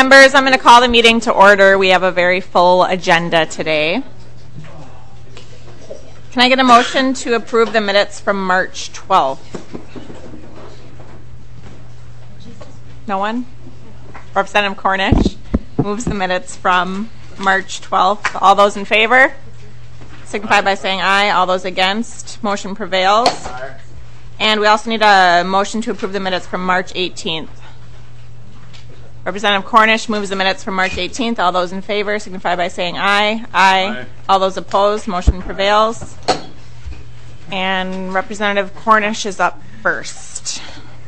Members, I'm going to call the meeting to order. We have a very full agenda today. Can I get a motion to approve the minutes from March 12th? No one? Representative Cornish moves the minutes from March 12th. All those in favor signify by saying aye. All those against, motion prevails. Aye. And we also need a motion to approve the minutes from March 18th. Representative Cornish moves the minutes from March 18th. All those in favor signify by saying aye. Aye. All those opposed, motion prevails. And Representative Cornish is up first.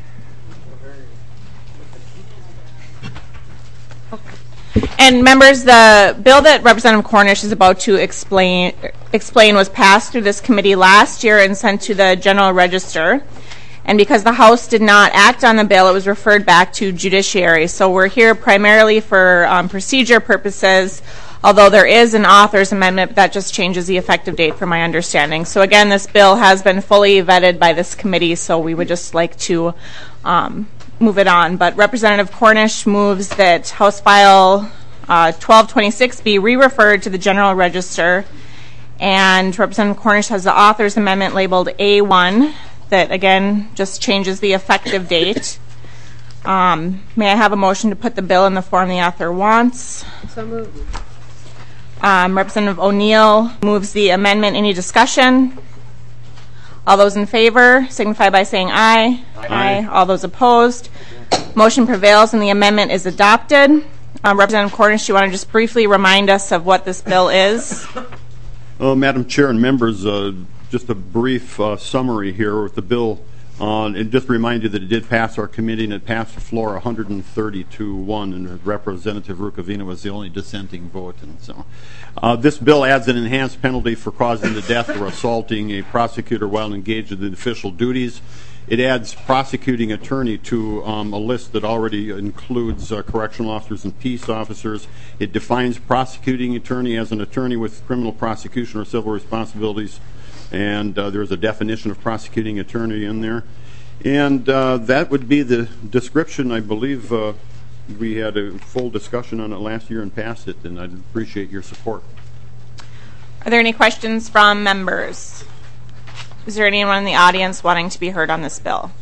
And members, the bill that Representative Cornish is about to explain was passed through this committee last year and sent to the General Register. And because the House did not act on the bill, it was referred back to Judiciary. So we're here primarily for procedure purposes, although there is an author's amendment that just changes the effective date from my understanding. So again, this bill has been fully vetted by this committee, so we would just like to move it on. But Representative Cornish moves that House File 1226 be re-referred to the General Register. And Representative Cornish has the author's amendment labeled A1 that, again, just changes the effective date. May I have a motion to put the bill in the form the author wants? So moved. Representative O'Neill moves the amendment. Any discussion? All those in favor signify by saying aye. Aye. All those opposed, motion prevails and the amendment is adopted. Representative Cornish, do you want to just briefly remind us of what this bill is? Madam Chair and members, just a brief summary here with the bill. And just remind you that it did pass our committee and it passed the floor 130-1, and Representative Rukavina was the only dissenting vote. And so this bill adds an enhanced penalty for causing the death or assaulting a prosecutor while engaged in official duties. It adds prosecuting attorney to a list that already includes correctional officers and peace officers. It defines prosecuting attorney as an attorney with criminal prosecution or civil responsibilities. And there's a definition of prosecuting attorney in there. And that would be the description. I believe we had a full discussion on it last year and passed it, and I'd appreciate your support. Are there any questions from members? Is there anyone in the audience wanting to be heard on this bill?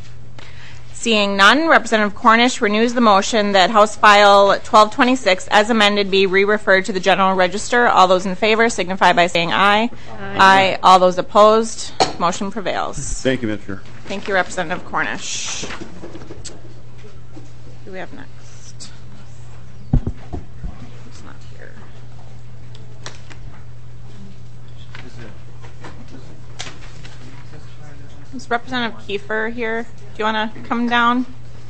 Seeing none, Representative Cornish renews the motion that House File 1226 as amended be re-referred to the General Register. All those in favor signify by saying aye. Aye. Aye. All those opposed, motion prevails. Thank you, Mr. Chair. Thank you, Representative Cornish. Who do we have next? Who's not here? Is Representative Kiefer here? Do you want to come down?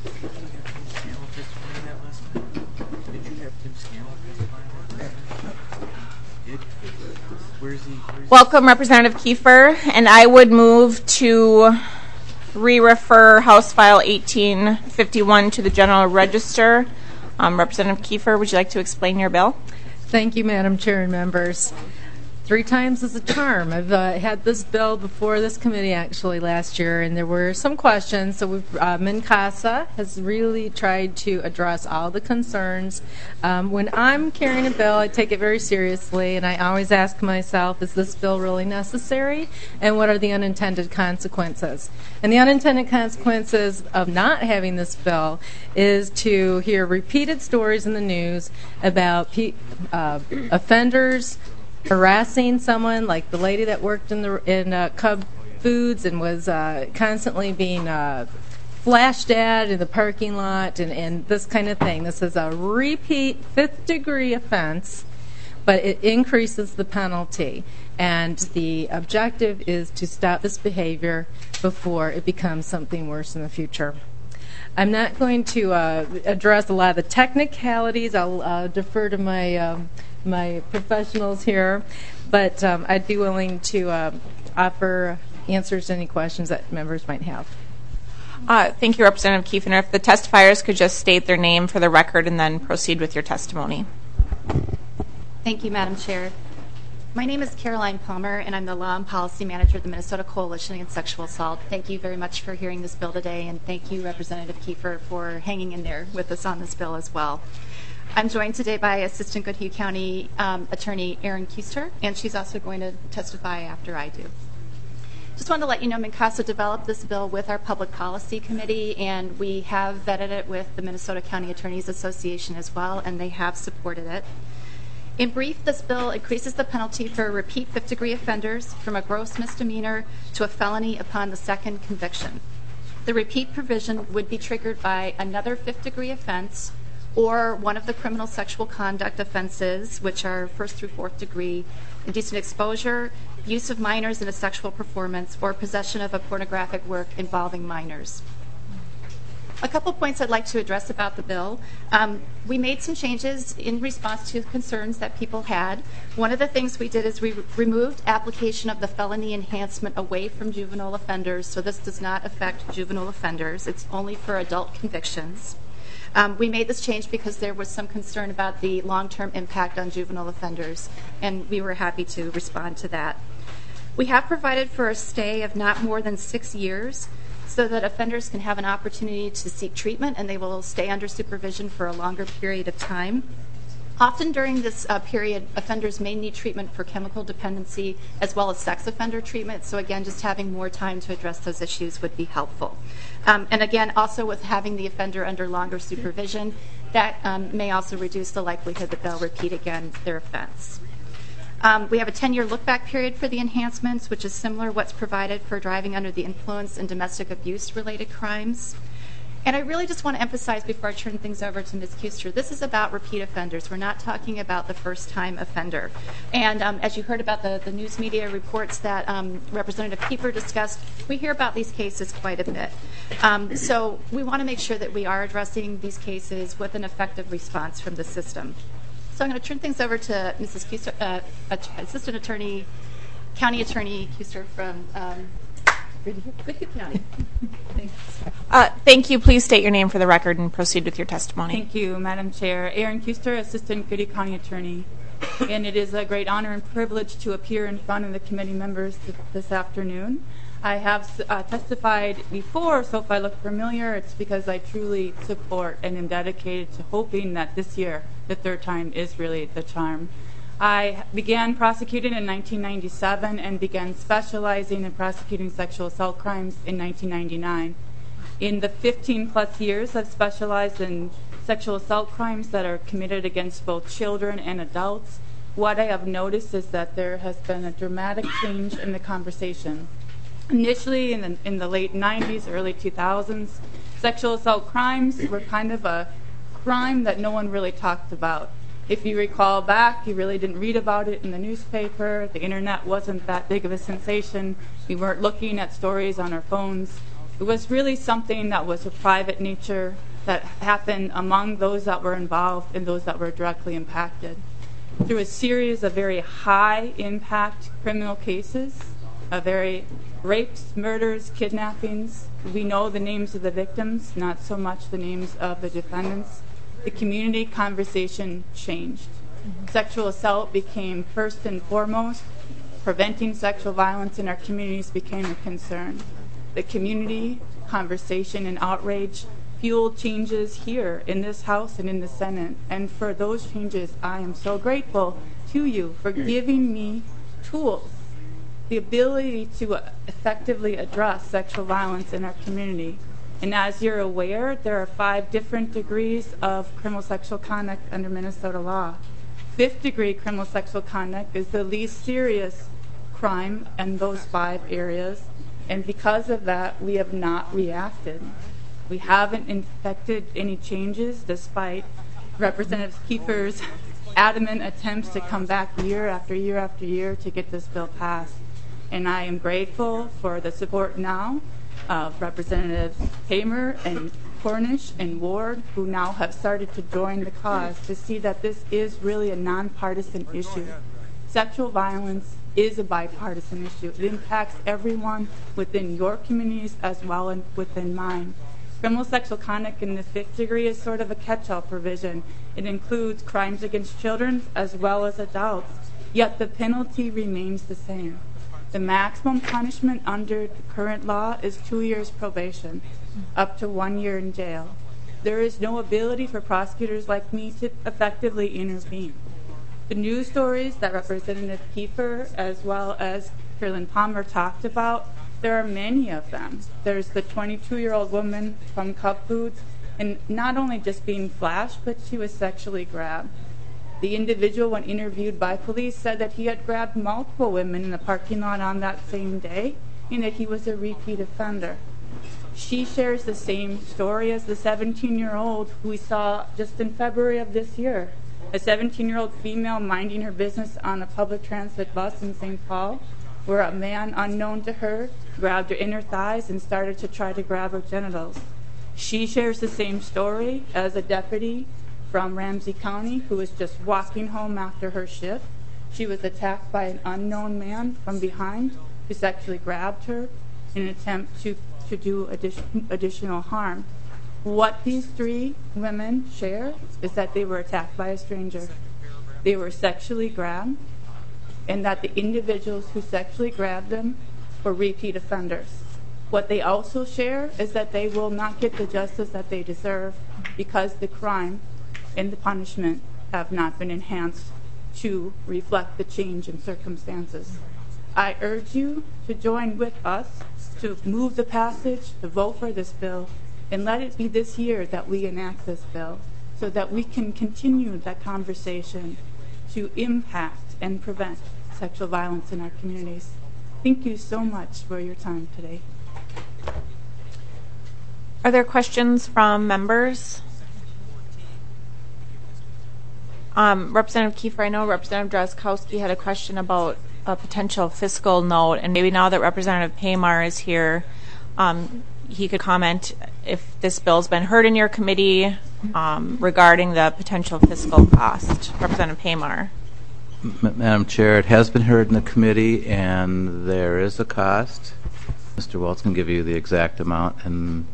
Welcome, Representative Kiefer, and I would move to re-refer House File 1851 to the General Register. Representative Kiefer, would you like to explain your bill? Thank you, Madam Chair and members. 3 times is a charm. I've had this bill before this committee actually last year, and there were some questions. So MnCASA has really tried to address all the concerns. When I'm carrying a bill, I take it very seriously, and I always ask myself, is this bill really necessary? And what are the unintended consequences? And the unintended consequences of not having this bill is to hear repeated stories in the news about offenders harassing someone, like the lady that worked in Cub Foods and was constantly being flashed at in the parking lot and this kind of thing. This is a repeat 5th-degree offense, but it increases the penalty. And the objective is to stop this behavior before it becomes something worse in the future. I'm not going to address a lot of the technicalities. I'll defer to my professionals here, but I'd be willing to offer answers to any questions that members might have. Thank you, Representative Kiefer. If the testifiers could just state their name for the record and then proceed with your testimony. Thank you, Madam Chair. My name is Caroline Palmer, and I'm the Law and Policy Manager of the Minnesota Coalition Against Sexual Assault. Thank you very much for hearing this bill today, and thank you, Representative Kiefer, for hanging in there with us on this bill as well. I'm joined today by Assistant Goodhue County Attorney Erin Kuester, and she's also going to testify after I do. Just wanted to let you know Mincaso developed this bill with our Public Policy Committee, and we have vetted it with the Minnesota County Attorneys Association as well, and they have supported it. In brief, this bill increases the penalty for repeat fifth-degree offenders from a gross misdemeanor to a felony upon the second conviction. The repeat provision would be triggered by another fifth-degree offense or one of the criminal sexual conduct offenses, which are first through fourth degree, indecent exposure, use of minors in a sexual performance, or possession of a pornographic work involving minors. A couple points I'd like to address about the bill. We made some changes in response to concerns that people had. One of the things we did is we removed application of the felony enhancement away from juvenile offenders, so this does not affect juvenile offenders. It's only for adult convictions. We made this change because there was some concern about the long-term impact on juvenile offenders, and we were happy to respond to that. We have provided for a stay of not more than 6 years so that offenders can have an opportunity to seek treatment and they will stay under supervision for a longer period of time. Often during this period, offenders may need treatment for chemical dependency as well as sex offender treatment. So again, just having more time to address those issues would be helpful. And again, also with having the offender under longer supervision, that may also reduce the likelihood that they'll repeat again their offense. We have a 10-year look-back period for the enhancements, which is similar to what's provided for driving under the influence and domestic abuse-related crimes. And I really just want to emphasize before I turn things over to Ms. Kuester, this is about repeat offenders. We're not talking about the first-time offender. And as you heard about the news media reports that Representative Kiefer discussed, we hear about these cases quite a bit. So we want to make sure that we are addressing these cases with an effective response from the system. So I'm going to turn things over to Mrs. Kuester, Assistant Attorney, County Attorney Kuester from Goodhue County. Thanks. Thank you. Please state your name for the record and proceed with your testimony. Thank you, Madam Chair. Erin Kuester, Assistant Goodhue County Attorney. And it is a great honor and privilege to appear in front of the committee members this afternoon. I have testified before, so if I look familiar, it's because I truly support and am dedicated to hoping that this year, the third time, is really the charm. I began prosecuting in 1997 and began specializing in prosecuting sexual assault crimes in 1999. In the 15-plus years, I've specialized in sexual assault crimes that are committed against both children and adults. What I have noticed is that there has been a dramatic change in the conversation. Initially, in the late 90s, early 2000s, sexual assault crimes were kind of a crime that no one really talked about. If you recall back, you really didn't read about it in the newspaper. The internet wasn't that big of a sensation. We weren't looking at stories on our phones. It was really something that was of private nature that happened among those that were involved and those that were directly impacted. Through a series of very high-impact criminal cases, very rapes, murders, kidnappings. We know the names of the victims, not so much the names of the defendants. The community conversation changed. Sexual assault became first and foremost. Preventing sexual violence in our communities became a concern. The community conversation and outrage fueled changes here in this House and in the Senate. And for those changes, I am so grateful to you for giving me tools, the ability to effectively address sexual violence in our community. And as you're aware, there are 5 different degrees of criminal sexual conduct under Minnesota law. 5th degree criminal sexual conduct is the least serious crime in those 5 areas. And because of that, we have not reacted. We haven't effected any changes despite Representative Kiefer's adamant attempts to come back year after year after year to get this bill passed. And I am grateful for the support now of Representatives Hamer and Cornish and Ward, who now have started to join the cause to see that this is really a nonpartisan issue. Sexual violence is a bipartisan issue. It impacts everyone within your communities as well as within mine. Criminal sexual conduct in the 5th degree is sort of a catch-all provision. It includes crimes against children as well as adults, yet the penalty remains the same. The maximum punishment under the current law is 2 years probation, up to 1 year in jail. there is no ability for prosecutors like me to effectively intervene. The news stories that Representative Kiefer as well as Carolyn Palmer talked about, there are many of them. There's the 22-year-old woman from Cub Foods, and not only just being flashed, but she was sexually grabbed. The individual, when interviewed by police, said that he had grabbed multiple women in the parking lot on that same day and that he was a repeat offender. She shares the same story as the 17-year-old who we saw just in February of this year. A 17-year-old female minding her business on a public transit bus in St. Paul, where a man unknown to her grabbed her inner thighs and started to try to grab her genitals. She shares the same story as a deputy from Ramsey County who was just walking home after her shift. She was attacked by an unknown man from behind who sexually grabbed her in an attempt to do additional harm. What these three women share is that they were attacked by a stranger. They were sexually grabbed, and that the individuals who sexually grabbed them were repeat offenders. What they also share is that they will not get the justice that they deserve because the crime and the punishment have not been enhanced to reflect the change in circumstances. I urge you to join with us to move the passage, to vote for this bill, and let it be this year that we enact this bill so that we can continue that conversation to impact and prevent sexual violence in our communities. Thank you so much for your time today. Are there questions from members? Representative Kiefer, I know Representative Drazkowski had a question about a potential fiscal note, and maybe now that Representative Pamar is here, he could comment if this bill's been heard in your committee regarding the potential fiscal cost. Representative Pamar. Madam Chair, it has been heard in the committee, and there is a cost. Mr. Waltz can give you the exact amount, and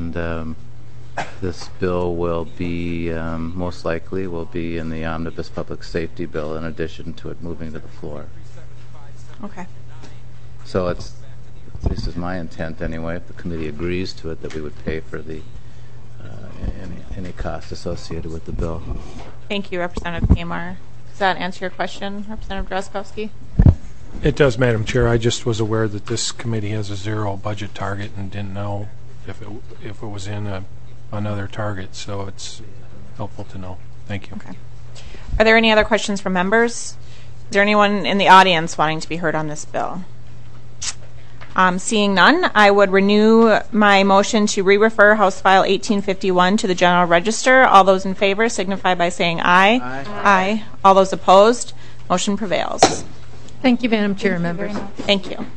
this bill will be most likely will be in the Omnibus Public Safety Bill in addition to it moving to the floor. Okay. So this is my intent anyway, if the committee agrees to it, that we would pay for the any cost associated with the bill. Thank you, Representative Pamar. Does that answer your question, Representative Drazkowski? It does, Madam Chair. I just was aware that this committee has a 0 budget target and didn't know if it was in another target, so it's helpful to know. Thank you. Okay. Are there any other questions from members? Is there anyone in the audience wanting to be heard on this bill? Seeing none, I would renew my motion to re-refer House File 1851 to the General Register. All those in favor signify by saying aye. Aye. Aye. All those opposed, motion prevails. Thank you, Madam Chair and members. Thank you.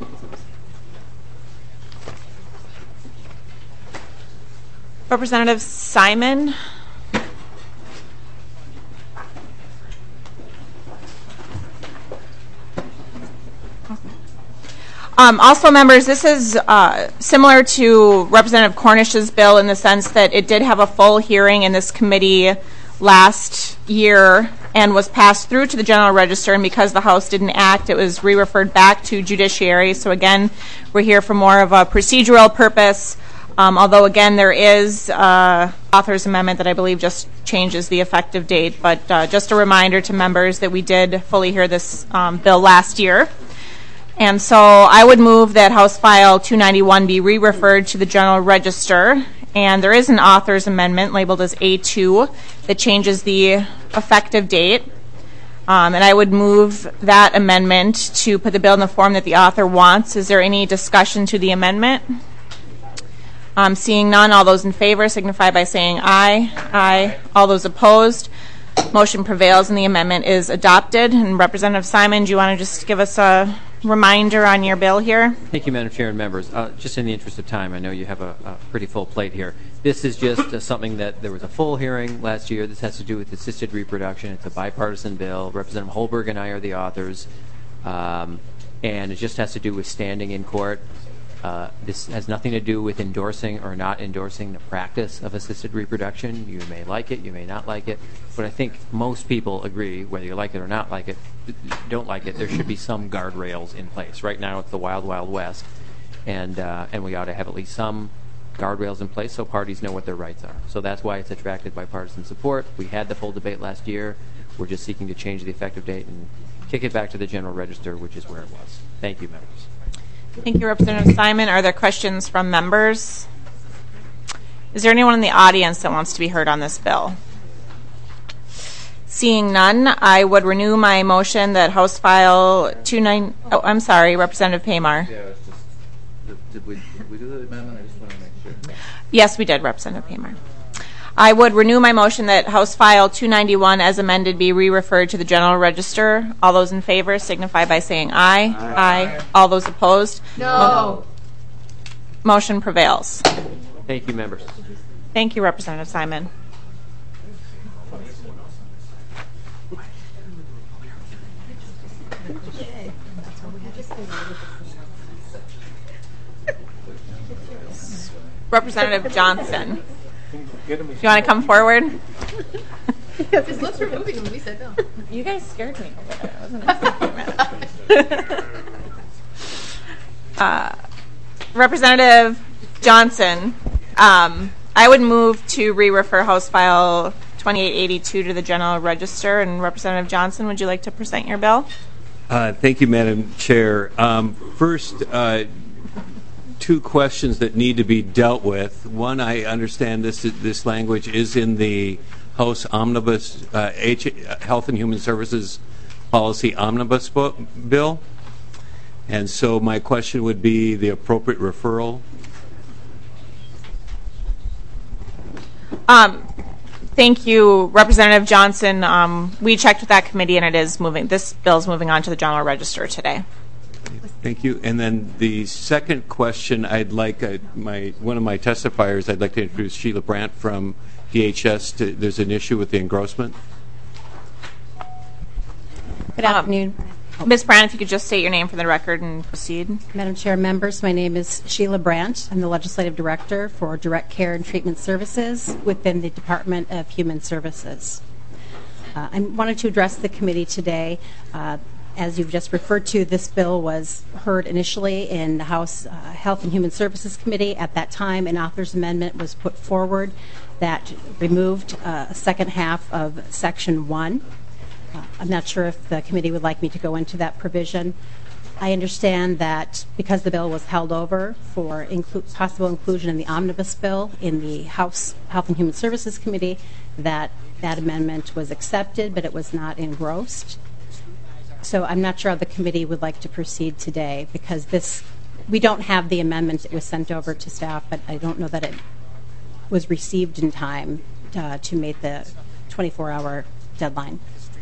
Representative Simon. Also, members, this is similar to Representative Cornish's bill in the sense that it did have a full hearing in this committee last year and was passed through to the General Register, and because the House didn't act, it was re-referred back to Judiciary. So again, we're here for more of a procedural purpose, although again there is author's amendment that I believe just changes the effective date, but just a reminder to members that we did fully hear this bill last year. And so I would move that House File 291 be re-referred to the General Register, and there is an author's amendment labeled as A2 that changes the effective date. And I would move that amendment to put the bill in the form that the author wants. Is there any discussion to the amendment? Seeing none, all those in favor signify by saying aye. Aye. All those opposed, motion prevails and the amendment is adopted. And Representative Simon, do you want to just give us a reminder on your bill here? Thank you, Madam Chair and members. Just in the interest of time, I know you have a pretty full plate here. This is just something that there was a full hearing last year. This has to do with assisted reproduction. It's a bipartisan bill. Representative Holberg and I are the authors, and it just has to do with standing in court. This has nothing to do with endorsing or not endorsing the practice of assisted reproduction. You may like it, you may not like it, but I think most people agree, whether you like it or not like it, don't like it, there should be some guardrails in place. Right now it's the wild, wild west, and we ought to have at least some guardrails in place so parties know what their rights are. So that's why it's attracted bipartisan support. We had the full debate last year. We're just seeking to change the effective date and kick it back to the General Register, which is where it was. Thank you, members. Thank you, Representative Simon. Are there questions from members? Is there anyone in the audience that wants to be heard on this bill? Seeing none, I would renew my motion that House File 29... Oh, I'm sorry, Representative Paymar. Yeah, it's just, did we do the amendment? I just want to make sure. Yes, we did, Representative Paymar. I would renew my motion that House File 291 as amended be re-referred to the General Register. All those in favor signify by saying aye. Aye. All those opposed? No. Motion prevails. Thank you, members. Thank you, Representative Simon. Representative Johnson. Do you want to come forward? His lips were moving when we said no. You guys scared me over there. I wasn't expecting that. Representative Johnson, I would move to re-refer House File 2882 to the General Register. And Representative Johnson, would you like to present your bill? Thank you, Madam Chair. First, two questions that need to be dealt with. One, I understand this language is in the House Omnibus Health and Human Services Policy Omnibus bill, and so my question would be the appropriate referral. Thank you, Representative Johnson. We checked with that committee, and it is moving. This bill is moving on to the General Register today. Thank you. And then the second question, I'd like one of my testifiers. I'd like to introduce Sheila Brandt from DHS. There's an issue with the engrossment. Good afternoon. Ms. Brandt, if you could just state your name for the record and proceed. Madam Chair, members, my name is Sheila Brandt. I'm the Legislative Director for Direct Care and Treatment Services within the Department of Human Services. I wanted to address the committee today. As you've just referred to, this bill was heard initially in the House Health and Human Services Committee. At that time, an author's amendment was put forward that removed a second half of Section 1. I'm not sure if the committee would like me to go into that provision. I understand that because the bill was held over for possible inclusion in the omnibus bill in the House Health and Human Services Committee, that amendment was accepted, but it was not engrossed. So I'm not sure how the committee would like to proceed today, because we don't have the amendment. It was sent over to staff, but I don't know that it was received in time to meet the 24-hour deadline.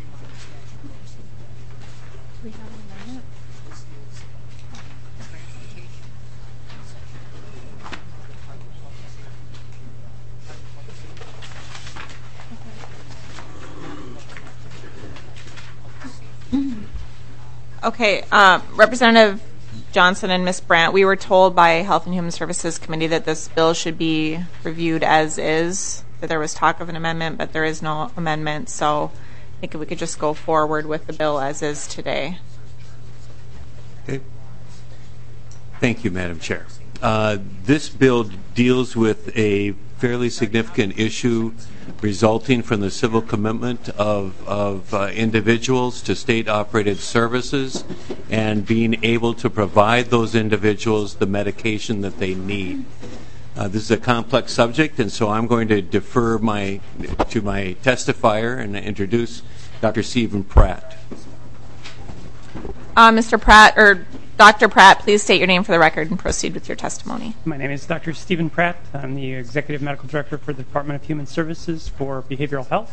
Okay, Representative Johnson and Ms. Brandt, we were told by Health and Human Services Committee that this bill should be reviewed as is, that there was talk of an amendment, but there is no amendment, so I think we could just go forward with the bill as is today. Okay. Thank you, Madam Chair. This bill deals with a fairly significant issue resulting from the civil commitment of individuals to state-operated services and being able to provide those individuals the medication that they need. This is a complex subject, and so I'm going to defer to my testifier and introduce Dr. Stephen Pratt. Mr. Pratt, or Dr. Pratt, please state your name for the record and proceed with your testimony. My name is Dr. Stephen Pratt. I'm the Executive Medical Director for the Department of Human Services for Behavioral Health.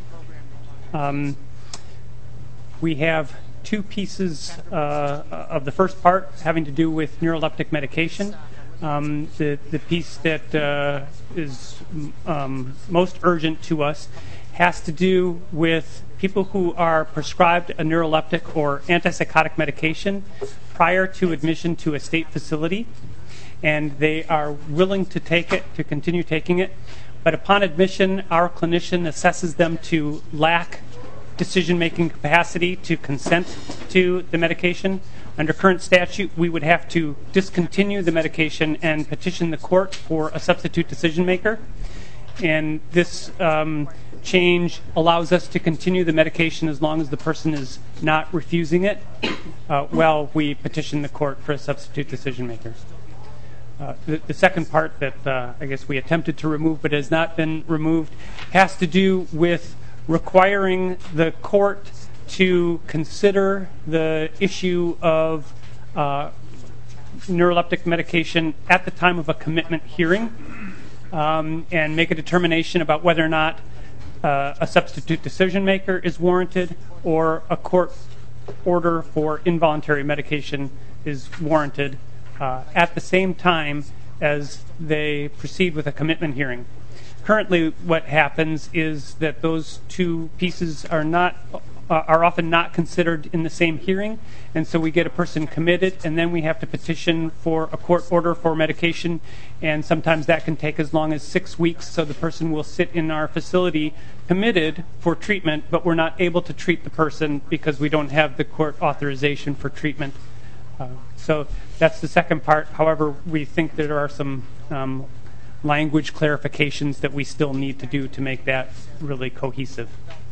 We have two pieces of the first part having to do with neuroleptic medication. The piece that is most urgent to us has to do with people who are prescribed a neuroleptic or antipsychotic medication prior to admission to a state facility, and they are willing to take it, to continue taking it, but upon admission, our clinician assesses them to lack decision-making capacity to consent to the medication, Under current statute, we would have to discontinue the medication and petition the court for a substitute decision maker. And this change allows us to continue the medication as long as the person is not refusing it while we petition the court for a substitute decision maker. The second part that I guess we attempted to remove but has not been removed has to do with requiring the court to consider the issue of neuroleptic medication at the time of a commitment hearing and make a determination about whether or not a substitute decision maker is warranted or a court order for involuntary medication is warranted at the same time as they proceed with a commitment hearing. Currently, what happens is that those two pieces are often not considered in the same hearing, and so we get a person committed, and then we have to petition for a court order for medication, and sometimes that can take as long as 6 weeks, so the person will sit in our facility committed for treatment, but we're not able to treat the person because we don't have the court authorization for treatment. So that's the second part. However, we think there are some language clarifications that we still need to do to make that really cohesive.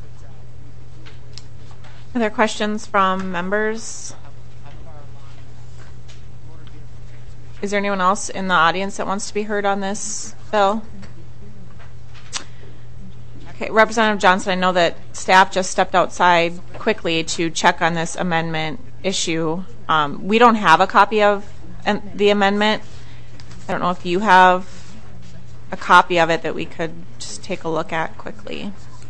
Other questions from members? Is there anyone else in the audience that wants to be heard on this bill? Okay, Representative Johnson, I know that staff just stepped outside quickly to check on this amendment issue. We don't have a copy of the amendment. I don't know if you have a copy of it that we could just take a look at quickly.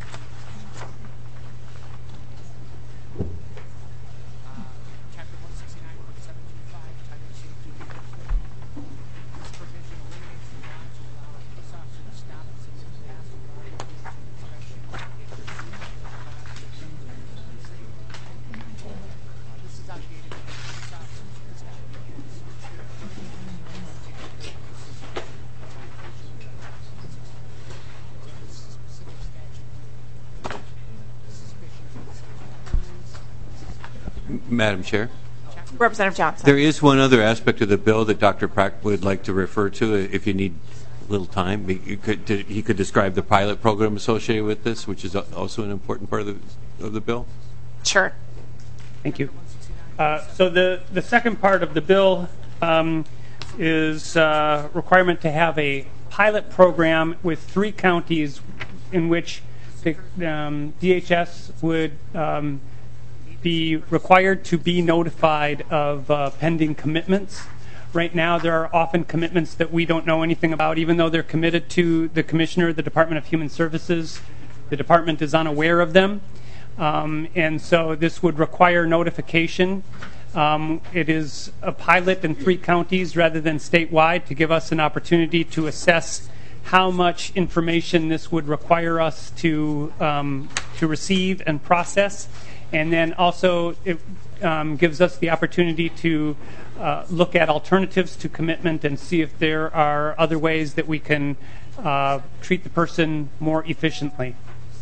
Madam Chair? Representative Johnson. There is one other aspect of the bill that Dr. Pratt would like to refer to if you need a little time. He could describe the pilot program associated with this, which is also an important part of the bill. Sure. Thank you. So the second part of the bill is requirement to have a pilot program with 3 counties in which the DHS would be required to be notified of pending commitments. Right now, there are often commitments that we don't know anything about, even though they're committed to the Commissioner of the Department of Human Services. The department is unaware of them, and so this would require notification. It is a pilot in 3 counties rather than statewide to give us an opportunity to assess how much information this would require us to receive and process. And then also it gives us the opportunity to look at alternatives to commitment and see if there are other ways that we can treat the person more efficiently.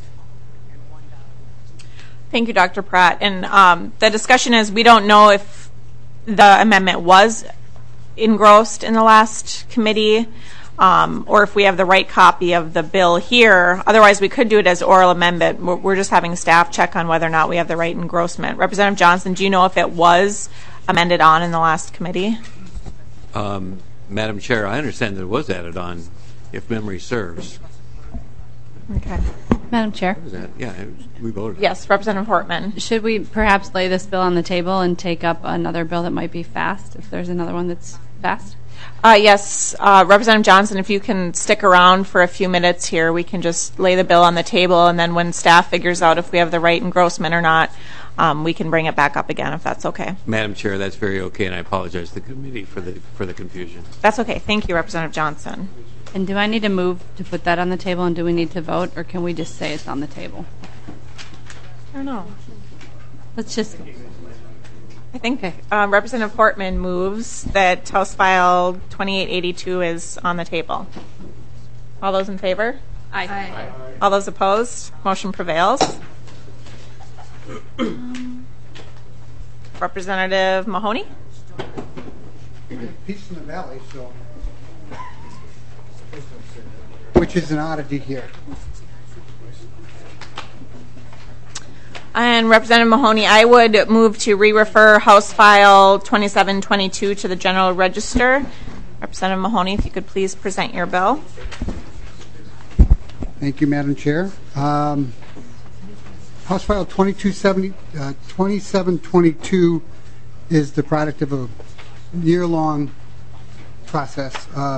Thank you, Dr. Pratt. And the discussion is we don't know if the amendment was engrossed in the last committee or if we have the right copy of the bill here. Otherwise, we could do it as oral amendment. We're just having staff check on whether or not we have the right engrossment. Representative Johnson, do you know if it was amended on in the last committee? Madam Chair, I understand that it was added on, if memory serves. Okay. Madam Chair? What was that? Yeah, we voted. Yes, Representative Hortman. Should we perhaps lay this bill on the table and take up another bill that might be fast, if there's another one that's fast? Yes, Representative Johnson, if you can stick around for a few minutes here, we can just lay the bill on the table, and then when staff figures out if we have the right engrossment or not, we can bring it back up again, if that's okay. Madam Chair, that's very okay, and I apologize to the committee for the confusion. That's okay. Thank you, Representative Johnson. And do I need to move to put that on the table, and do we need to vote, or can we just say it's on the table? I don't know. Let's just... I think Representative Portman moves that House File 2882 is on the table. All those in favor? Aye. All those opposed? Motion prevails. Representative Mahoney. Peace in the Valley, so which is an oddity here. And Representative Mahoney, I would move to re-refer House File 2722 to the General Register. Representative Mahoney, if you could please present your bill. Thank you, Madam Chair. House File 2722 is the product of a year-long process.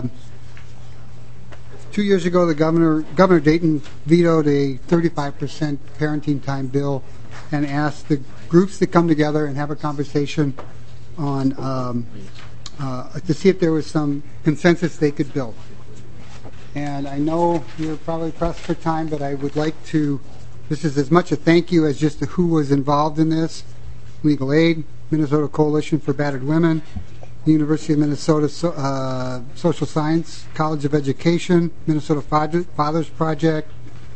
2 years ago, Governor Dayton vetoed a 35% parenting time bill and asked the groups to come together and have a conversation on to see if there was some consensus they could build. And I know you're probably pressed for time, but I would like to, this is as much a thank you as just who was involved in this. Legal Aid, Minnesota Coalition for Battered Women, the University of Minnesota Social Science College of Education, Minnesota Fathers Project,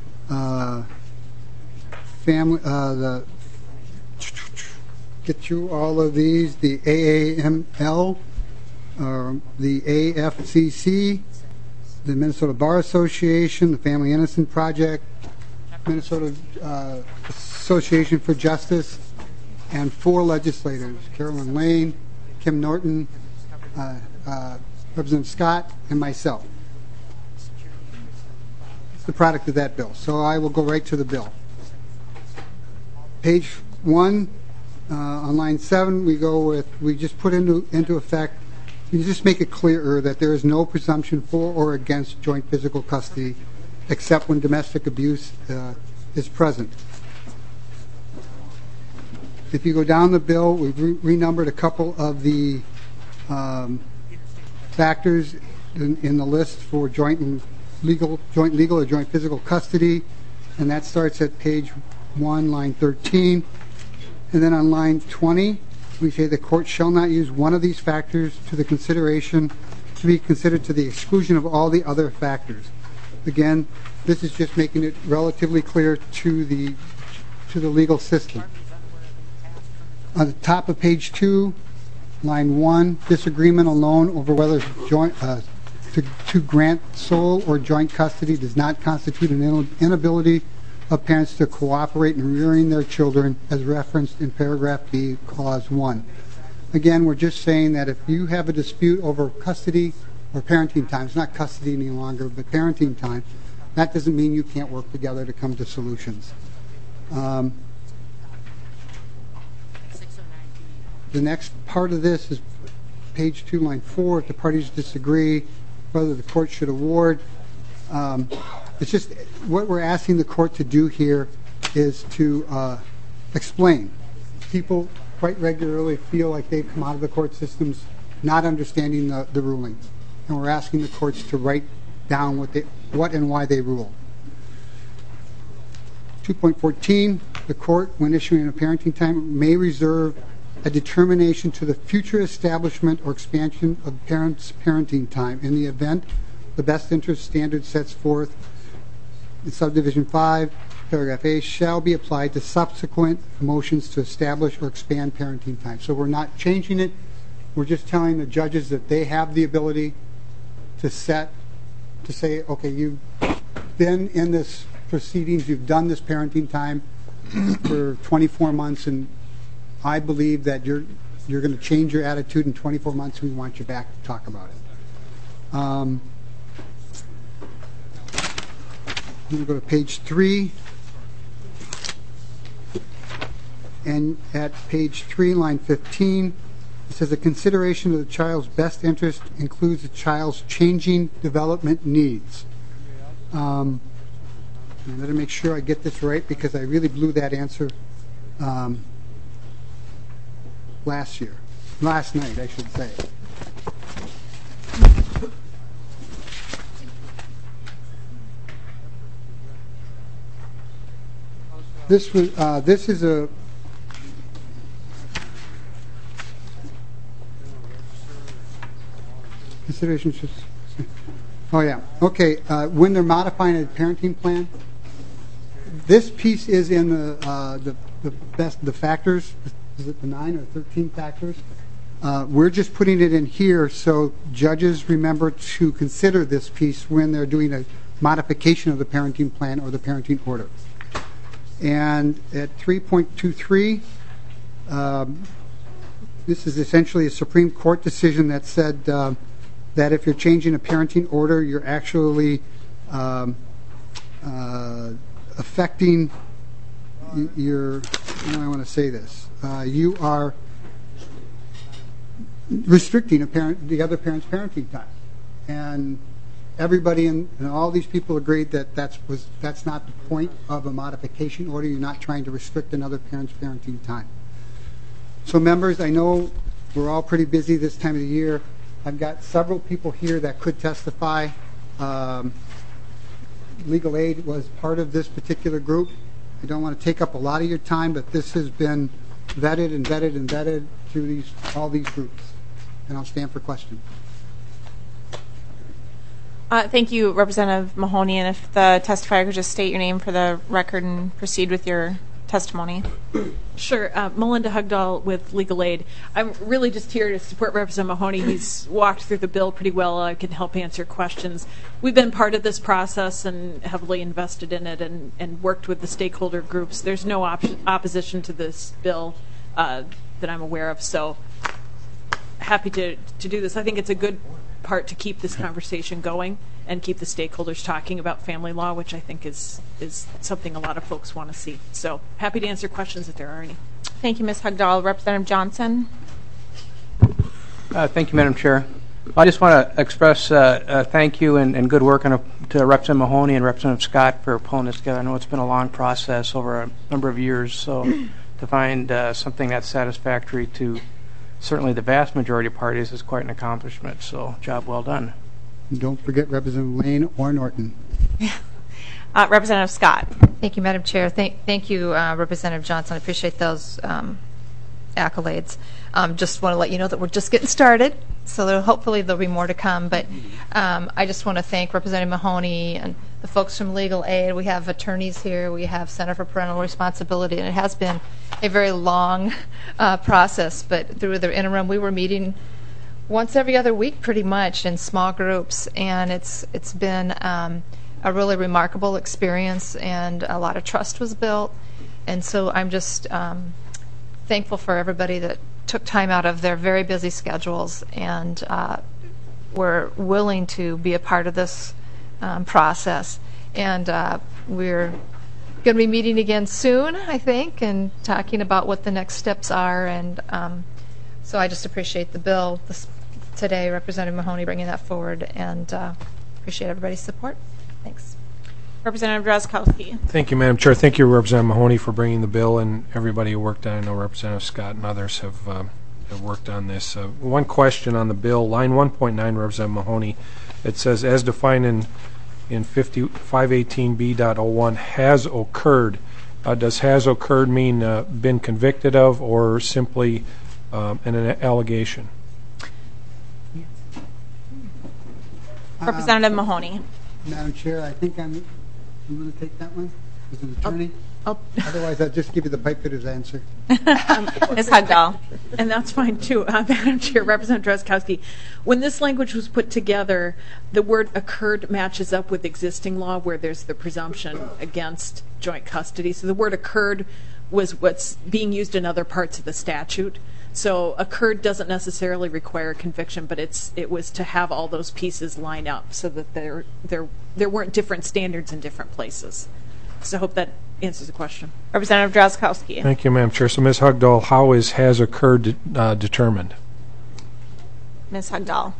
get you all of these, the AAML, the AFCC, the Minnesota Bar Association, the Family Innocent Project, Minnesota Association for Justice, and 4 legislators, Carolyn Lane, Kim Norton, Representative Scott, and myself. It's the product of that bill. So I will go right to the bill. Page 1, on line 7, we just put into effect, we just make it clearer that there is no presumption for or against joint physical custody except when domestic abuse is present. If you go down the bill, we've renumbered a couple of the factors in the list for joint legal or joint physical custody, and that starts at page 1, line 13. And then on line 20, we say the court shall not use one of these factors to be considered to the exclusion of all the other factors. Again, this is just making it relatively clear to the legal system. On the top of page 2, line 1, disagreement alone over whether to grant sole or joint custody does not constitute an inability of parents to cooperate in rearing their children, as referenced in paragraph B, clause 1. Again, we're just saying that if you have a dispute over custody or parenting time, it's not custody any longer, but parenting time, that doesn't mean you can't work together to come to solutions. The next part of this is page 2, line 4. If the parties disagree whether the court should award, it's just what we're asking the court to do here is to explain. People quite regularly feel like they've come out of the court systems not understanding the rulings, and we're asking the courts to write down what and why they rule. 2.14, the court, when issuing a parenting time, may reserve a determination to the future establishment or expansion of parents' parenting time in the event the best interest standard sets forth in subdivision 5, paragraph A, shall be applied to subsequent motions to establish or expand parenting time. So we're not changing it. We're just telling the judges that they have the ability to say, okay, you've been in this proceedings, you've done this parenting time for 24 months, and I believe that you're going to change your attitude in 24 months, and we want you back to talk about it. I'm going to go to page 3. And at page 3, line 15, it says a consideration of the child's best interest includes the child's changing development needs. I'm going to make sure I get this right because I really blew that answer last night, I should say. This is a consideration. Oh yeah, okay. When they're modifying a parenting plan, this piece is in the factors, is it the 9 or 13 factors? We're just putting it in here so judges remember to consider this piece when they're doing a modification of the parenting plan or the parenting order. And at 3.23, this is essentially a Supreme Court decision that said that if you're changing a parenting order, you're actually affecting your, how do I want to say this? You are restricting the other parent's parenting time. And everybody and all these people agreed that that's not the point of a modification order. You're not trying to restrict another parent's parenting time. So members, I know we're all pretty busy this time of the year. I've got several people here that could testify. Legal aid was part of this particular group. I don't want to take up a lot of your time, but this has been vetted and vetted and vetted through all these groups. And I'll stand for questions. Thank you, Representative Mahoney. And if the testifier could just state your name for the record and proceed with your testimony. Sure. Melinda Hugdahl with Legal Aid. I'm really just here to support Representative Mahoney. He's walked through the bill pretty well. I can help answer questions. We've been part of this process and heavily invested in it and worked with the stakeholder groups. There's no opposition to this bill that I'm aware of, so happy to do this. I think it's a good part to keep this conversation going and keep the stakeholders talking about family law, which I think is something a lot of folks want to see. So happy to answer questions if there are any. Thank you, Ms. Hugdahl. Representative Johnson. Thank you, Madam Chair. I just want to express thank you and good work to Representative Mahoney and Representative Scott for pulling this together. I know it's been a long process over a number of years, so to find something that's satisfactory to certainly the vast majority of parties is quite an accomplishment, so job well done. And don't forget Representative Lane or Norton. Representative Scott. Thank you, Madam Chair. Thank you, Representative Johnson. I appreciate those accolades. Just want to let you know that we're just getting started, so hopefully there'll be more to come. But I just want to thank Representative Mahoney and the folks from Legal Aid. We have attorneys here. We have Center for Parental Responsibility, and it has been a very long process. But through the interim, we were meeting once every other week pretty much in small groups, and it's been a really remarkable experience, and a lot of trust was built. And so I'm just thankful for everybody that took time out of their very busy schedules and were willing to be a part of this process. And we're going to be meeting again soon, I think, and talking about what the next steps are. And so I just appreciate the bill today, Representative Mahoney bringing that forward, and appreciate everybody's support. Thanks. Representative Drazkowski. Thank you, Madam Chair. Thank you, Representative Mahoney, for bringing the bill, and everybody who worked on it. I know Representative Scott and others have worked on this. One question on the bill, line 1.9, Representative Mahoney. It says, as defined in 518B.01, has occurred. Does has occurred mean been convicted of, or simply an allegation? Representative Mahoney. Madam Chair, I think I'm going to take that one as an attorney. Otherwise, I'll just give you the pipe fitter's answer. Ms. Hugdahl. And that's fine, too. Madam Chair, Representative Drazkowski, when this language was put together, the word occurred matches up with existing law where there's the presumption against joint custody. So the word occurred was what's being used in other parts of the statute. So occurred doesn't necessarily require conviction, but it was to have all those pieces line up so that there weren't different standards in different places. So I hope that answers the question. Representative Drazkowski. Thank you, Madam Chair. So, Ms. Hugdahl, how is has occurred determined? Ms. Hugdahl.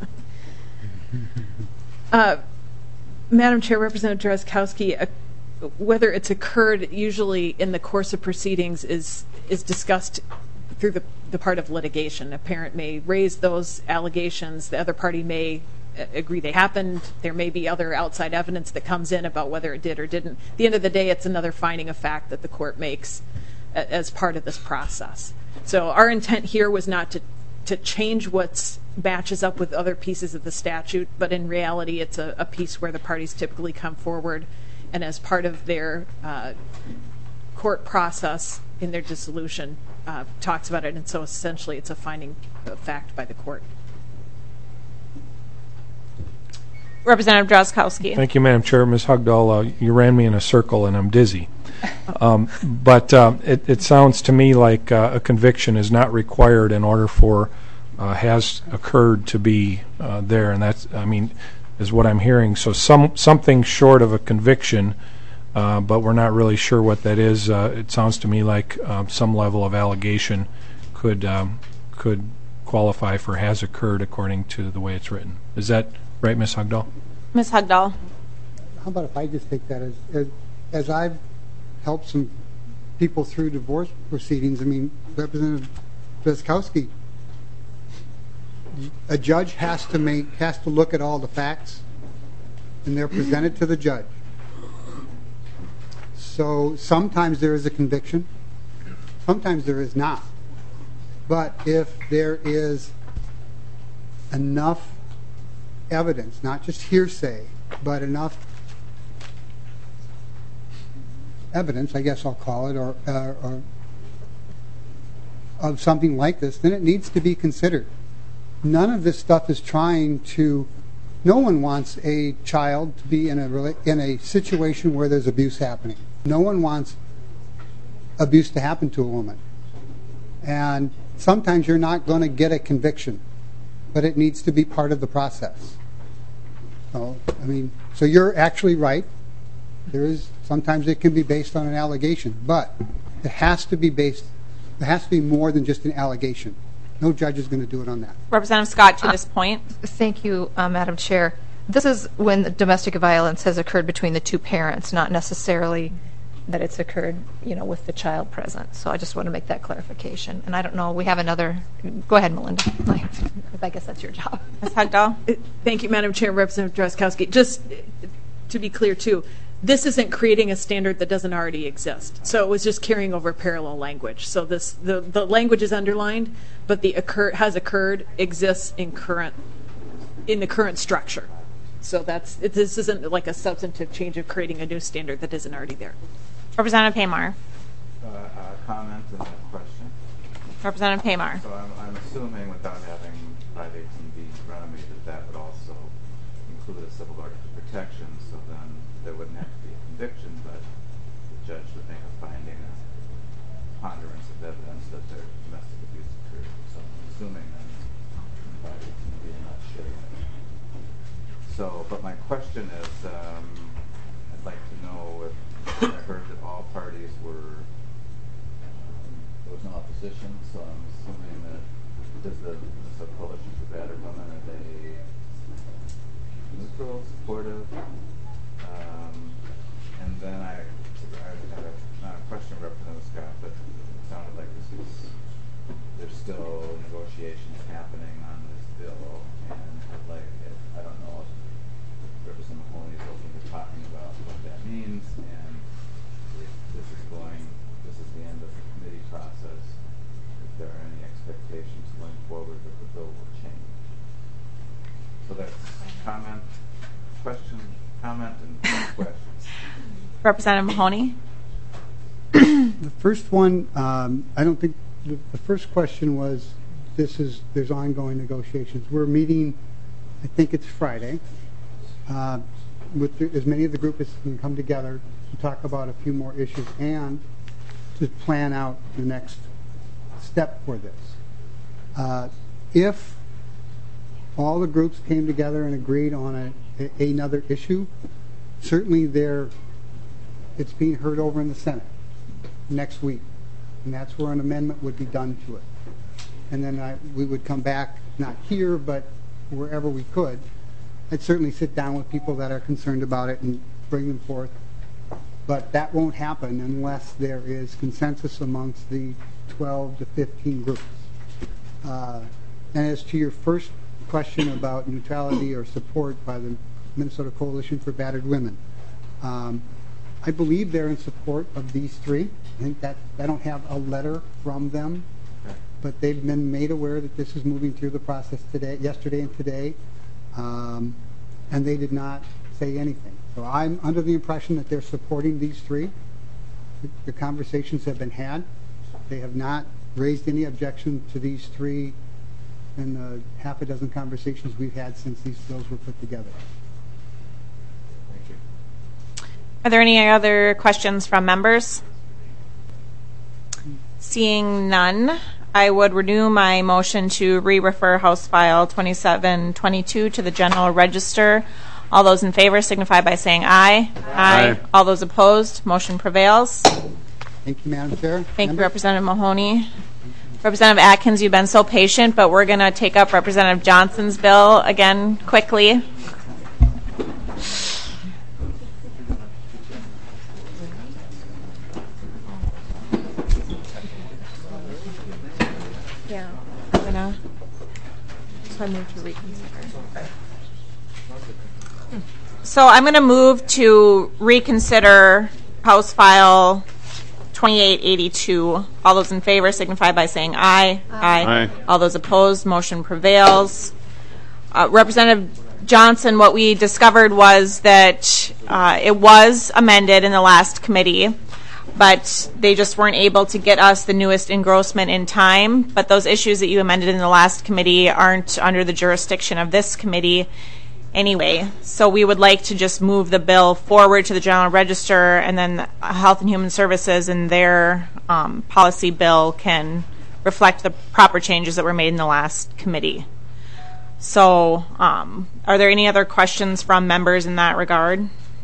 Madam Chair, Representative Drazkowski, whether it's occurred usually in the course of proceedings is discussed through the part of litigation. A parent may raise those allegations. The other party may agree they happened. There may be other outside evidence that comes in about whether it did or didn't. At the end of the day, it's another finding of fact that the court makes as part of this process. So our intent here was not to change what matches up with other pieces of the statute, but in reality, it's a piece where the parties typically come forward, and as part of their court process in their dissolution, talks about it, and so essentially it's a finding of fact by the court. Representative Drazkowski. Thank you, Madam Chair. Ms. Hugdahl, you ran me in a circle and I'm dizzy. But it sounds to me like a conviction is not required in order for has occurred to be there, and that's, I mean, is what I'm hearing. So something short of a conviction, but we're not really sure what that is. It sounds to me like some level of allegation could qualify for has occurred according to the way it's written. Is that right, Ms. Hugdahl? Ms. Hugdahl. How about if I just take that as I've helped some people through divorce proceedings. I mean, Representative Drazkowski, a judge has to look at all the facts, and they're presented to the judge. So sometimes there is a conviction, sometimes there is not. But if there is enough evidence, not just hearsay, but enough evidence, I guess I'll call it, or of something like this, then it needs to be considered. None of this stuff is trying to, no one wants a child to be in a situation where there's abuse happening. No one wants abuse to happen to a woman. And sometimes you're not going to get a conviction, but it needs to be part of the process. So, I mean, so you're actually right. Sometimes it can be based on an allegation, but it has to be more than just an allegation. No judge is going to do it on that. Representative Scott, to this point. Thank you, Madam Chair. This is when the domestic violence has occurred between the two parents, not necessarily that it's occurred, with the child present. So I just want to make that clarification. And I don't know, we have another. Go ahead, Melinda. I guess that's your job. Ms. Hugdahl. Thank you, Madam Chair. Representative Drazkowski. Just to be clear, too, this isn't creating a standard that doesn't already exist. So it was just carrying over parallel language. So the language is underlined, but the has occurred exists in the current structure. So this isn't like a substantive change of creating a new standard that isn't already there. Representative Pamar. Comment and a question. Representative Pamar. So I'm assuming, without having 518B in front of me, that would also include a civil order of protection. So then there wouldn't have to be a conviction, but the judge would make a finding of ponderance of evidence that their domestic abuse occurred. So I'm assuming that 518B is not sharing it. So, but my question is, I'd like to know if I heard that all parties were, there was no opposition, so I'm assuming that does the Coalition for Battered Women, are they neutral, supportive? And then I had not a question of Representative Scott, but it sounded like there's still negotiations happening on this bill, and I don't know if Representative Mahoney is open to talking about what that means, and if this is the end of the committee process, if there are any expectations going forward that the bill will change. So that's comment, and questions. Representative Mahoney. The first one, I don't think the first question was there's ongoing negotiations. We're meeting, I think it's Friday, with as many of the group as can come together to talk about a few more issues and to plan out the next step for this. If all the groups came together and agreed on another issue, certainly it's being heard over in the Senate next week, and that's where an amendment would be done to it. And then we would come back, not here, but wherever we could. I'd certainly sit down with people that are concerned about it and bring them forth. But that won't happen unless there is consensus amongst the 12 to 15 groups. And as to your first question about neutrality or support by the Minnesota Coalition for Battered Women, I believe they're in support of these three. I think that I don't have a letter from them, but they've been made aware that this is moving through the process yesterday and today, and they did not say anything. So I'm under the impression that they're supporting these three. The conversations have been had. They have not raised any objection to these three in the half a dozen conversations we've had since these bills were put together. Are there any other questions from members? Seeing none, I would renew my motion to re-refer House File 2722 to the General Register. All those in favor signify by saying aye. Aye. All those opposed, motion prevails. Thank you, Madam Chair. Thank you, Representative Mahoney. Representative Atkins, you've been so patient, but we're going to take up Representative Johnson's bill again quickly. Yeah, I'm going to, so I move to reconsider. So I'm going to move to reconsider House File 2882. All those in favor signify by saying aye. Aye. All those opposed, motion prevails. Representative Johnson, what we discovered was that it was amended in the last committee, but they just weren't able to get us the newest engrossment in time. But those issues that you amended in the last committee aren't under the jurisdiction of this committee anyway. So we would like to just move the bill forward to the General Register, and then Health and Human Services and their policy bill can reflect the proper changes that were made in the last committee. So are there any other questions from members in that regard?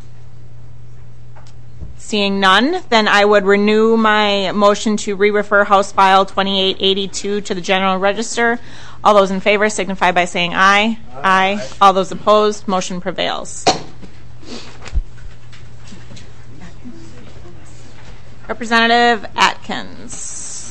Seeing none, then I would renew my motion to re-refer House File 2882 to the General Register. All those in favor signify by saying aye. Aye. All those opposed, motion prevails. Representative Atkins.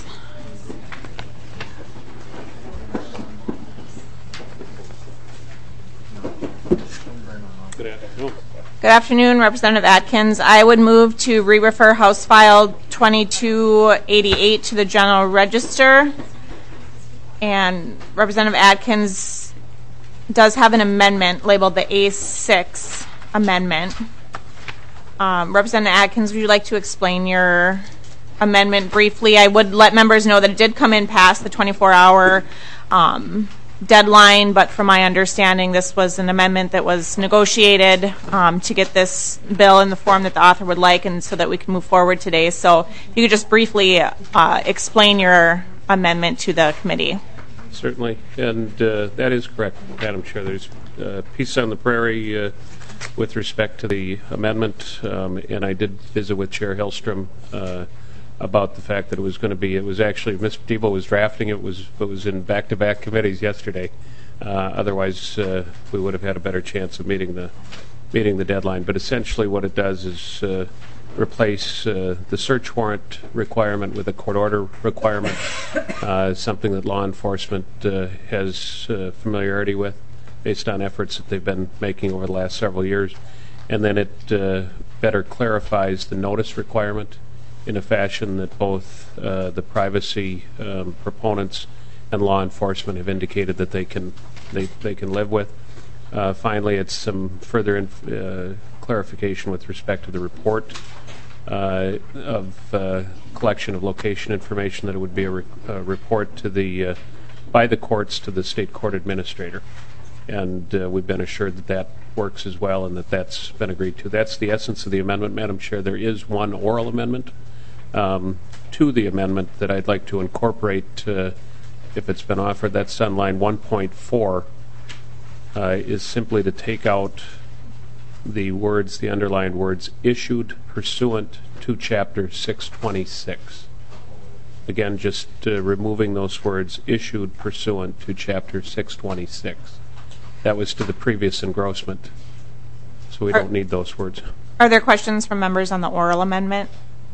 Good afternoon. Good afternoon, Representative Atkins. I would move to re-refer House File 2288 to the General Register. And Representative Atkins does have an amendment labeled the A6 amendment. Representative Atkins, would you like to explain your amendment briefly? I would let members know that it did come in past the 24-hour deadline, but from my understanding, this was an amendment that was negotiated to get this bill in the form that the author would like, and so that we can move forward today. So if you could just briefly explain your amendment to the committee. Certainly, and that is correct, Madam Chair. There's peace on the prairie with respect to the amendment, and I did visit with Chair Hellstrom about the fact that it was actually, Ms. Devo was drafting it, was in back-to-back committees yesterday. Otherwise, we would have had a better chance of meeting the deadline. But essentially what it does is replace the search warrant requirement with a court order requirement, something that law enforcement has familiarity with based on efforts that they've been making over the last several years. And then it better clarifies the notice requirement in a fashion that both the privacy proponents and law enforcement have indicated that they can live with. Finally, it's some further clarification with respect to the report of collection of location information, that it would be a report to the by the courts to the state court administrator, and we've been assured that that works as well, and that that's been agreed to. That's the essence of the amendment, Madam Chair. There is one oral amendment to the amendment that I'd like to incorporate if it's been offered. That's on line 1.4, is simply to take out the underlined words, issued pursuant to Chapter 626. Again, just removing those words, issued pursuant to Chapter 626. That was to the previous engrossment, so we don't need those words. Are there questions from members on the oral amendment?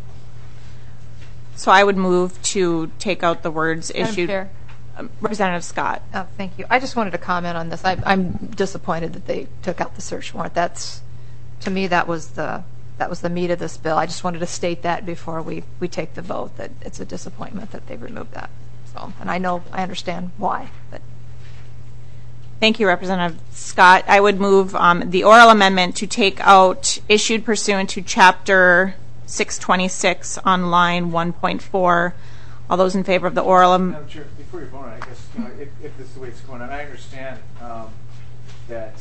So I would move to take out the words issued. Madam Chair. Representative Scott. Thank you. I just wanted to comment on this. I'm disappointed that they took out the search warrant. To me, that was the meat of this bill. I just wanted to state that before we take the vote, that it's a disappointment that they removed that. So, and I understand why. But thank you, Representative Scott. I would move the oral amendment to take out issued pursuant to Chapter 626 on line 1.4, All those in favor of the oral Madam Chair, before you vote on it, I guess, if this is the way it's going on, I understand that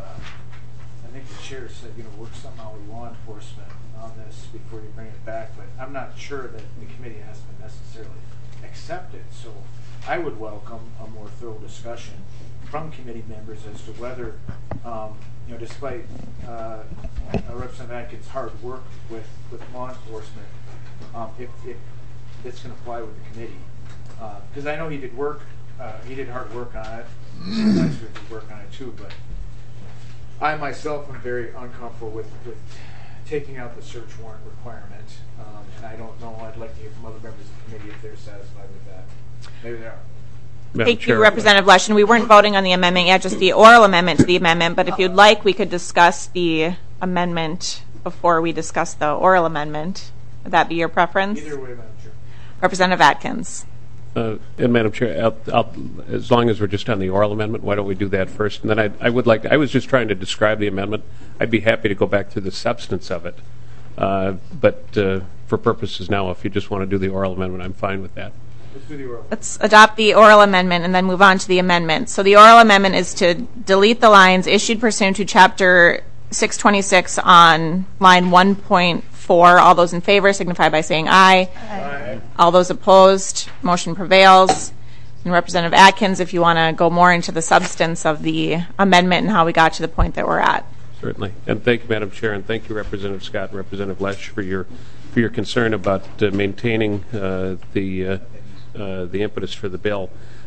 I think the chair said, work something out with law enforcement on this before you bring it back, but I'm not sure that the committee has to necessarily accept it. So I would welcome a more thorough discussion from committee members as to whether, despite Representative Atkins' hard work with law enforcement, if it's going to fly with the committee. Because I know he did work, he did hard work on it. Nice did work on it too, but I myself am very uncomfortable with taking out the search warrant requirement, and I don't know. I'd like to hear from other members of the committee if they're satisfied with that. Maybe they are. Thank you, Representative Leshin. We weren't voting on the amendment yet, just the oral amendment to the amendment, but if you'd like, we could discuss the amendment before we discuss the oral amendment. Would that be your preference? Either way, Madam Chair. Representative Atkins. And Madam Chair, as long as we're just on the oral amendment, why don't we do that first? And then I was just trying to describe the amendment. I'd be happy to go back to the substance of it. But for purposes now, if you just want to do the oral amendment, I'm fine with that. Let's do the oral. Let's adopt the oral amendment and then move on to the amendment. So the oral amendment is to delete the lines issued pursuant to Chapter 626 on line 1.4. All those in favor signify by saying aye. Aye. All those opposed, motion prevails. And Representative Atkins, if you want to go more into the substance of the amendment and how we got to the point that we're at. Certainly. And thank you, Madam Chair, and thank you, Representative Scott and Representative Lesh, for your concern about maintaining the impetus for the bill.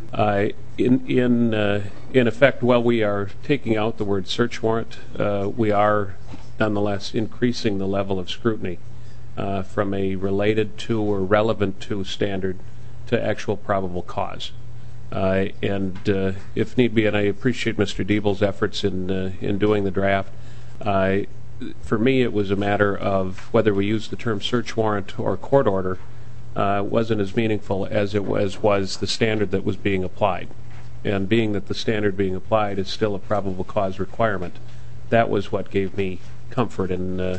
In effect, while we are taking out the word search warrant, we are nonetheless increasing the level of scrutiny from a related to or relevant to standard to actual probable cause. And if need be, and I appreciate Mr. Diebel's efforts in doing the draft, for me it was a matter of whether we use the term search warrant or court order wasn't as meaningful as it was the standard that was being applied. And being that the standard being applied is still a probable cause requirement, that was what gave me comfort in the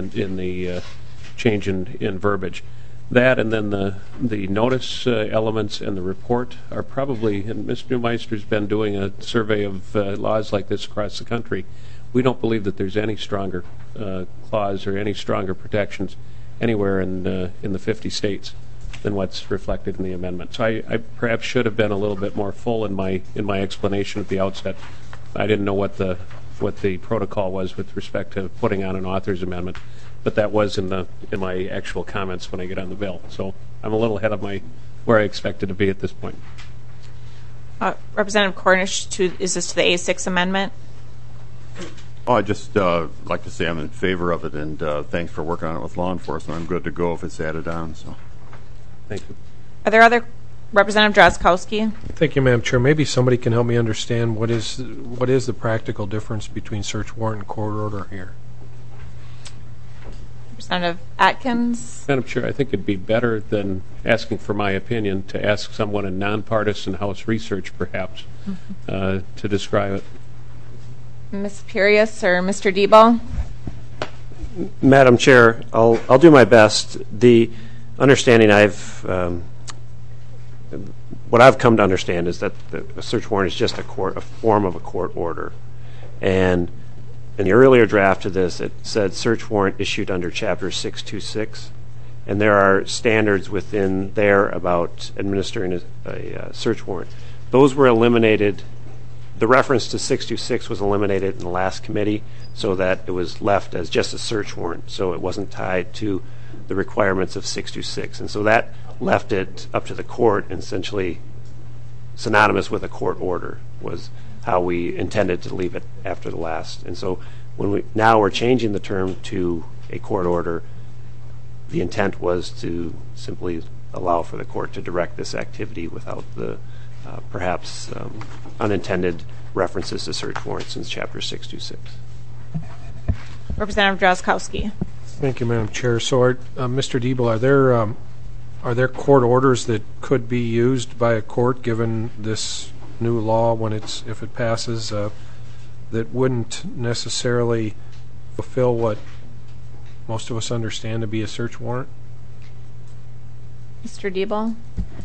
change in verbiage. That and then the notice elements and the report are probably, and Mr. Neumeister's been doing a survey of laws like this across the country. We don't believe that there's any stronger clause or any stronger protections anywhere in the 50 states than what's reflected in the amendment. So I perhaps should have been a little bit more full in my explanation at the outset. I didn't know what the protocol was with respect to putting on an author's amendment, but that was in my actual comments when I get on the bill. So I'm a little ahead of where I expected to be at this point. Representative Cornish, is this to the A6 amendment? Oh, I'd just like to say I'm in favor of it, and thanks for working on it with law enforcement. I'm good to go if it's added on. So, thank you. Are there other? Representative Drazkowski. Thank you, Madam Chair. Maybe somebody can help me understand what is the practical difference between search warrant and court order here. Representative Atkins. Madam Chair, I think it'd be better than asking for my opinion to ask someone in nonpartisan House research, perhaps, to describe it. Ms. Pirius or Mr. Diebel? Madam Chair, I'll do my best. The understanding what I've come to understand is that a search warrant is just a form of a court order. And in the earlier draft of this, it said search warrant issued under Chapter 626. And there are standards within there about administering a search warrant. Those were eliminated. The reference to 626 was eliminated in the last committee so that it was left as just a search warrant, so it wasn't tied to the requirements of 626. And so that left it up to the court, and essentially synonymous with a court order was how we intended to leave it after the last. And so now we're changing the term to a court order. The intent was to simply allow for the court to direct this activity without the perhaps unintended references to search warrants in Chapter 626. Representative Drazkowski. Thank you, Madam Chair. So, Mr. Diebel, are there court orders that could be used by a court given this new law if it passes that wouldn't necessarily fulfill what most of us understand to be a search warrant? Mr. Diebel?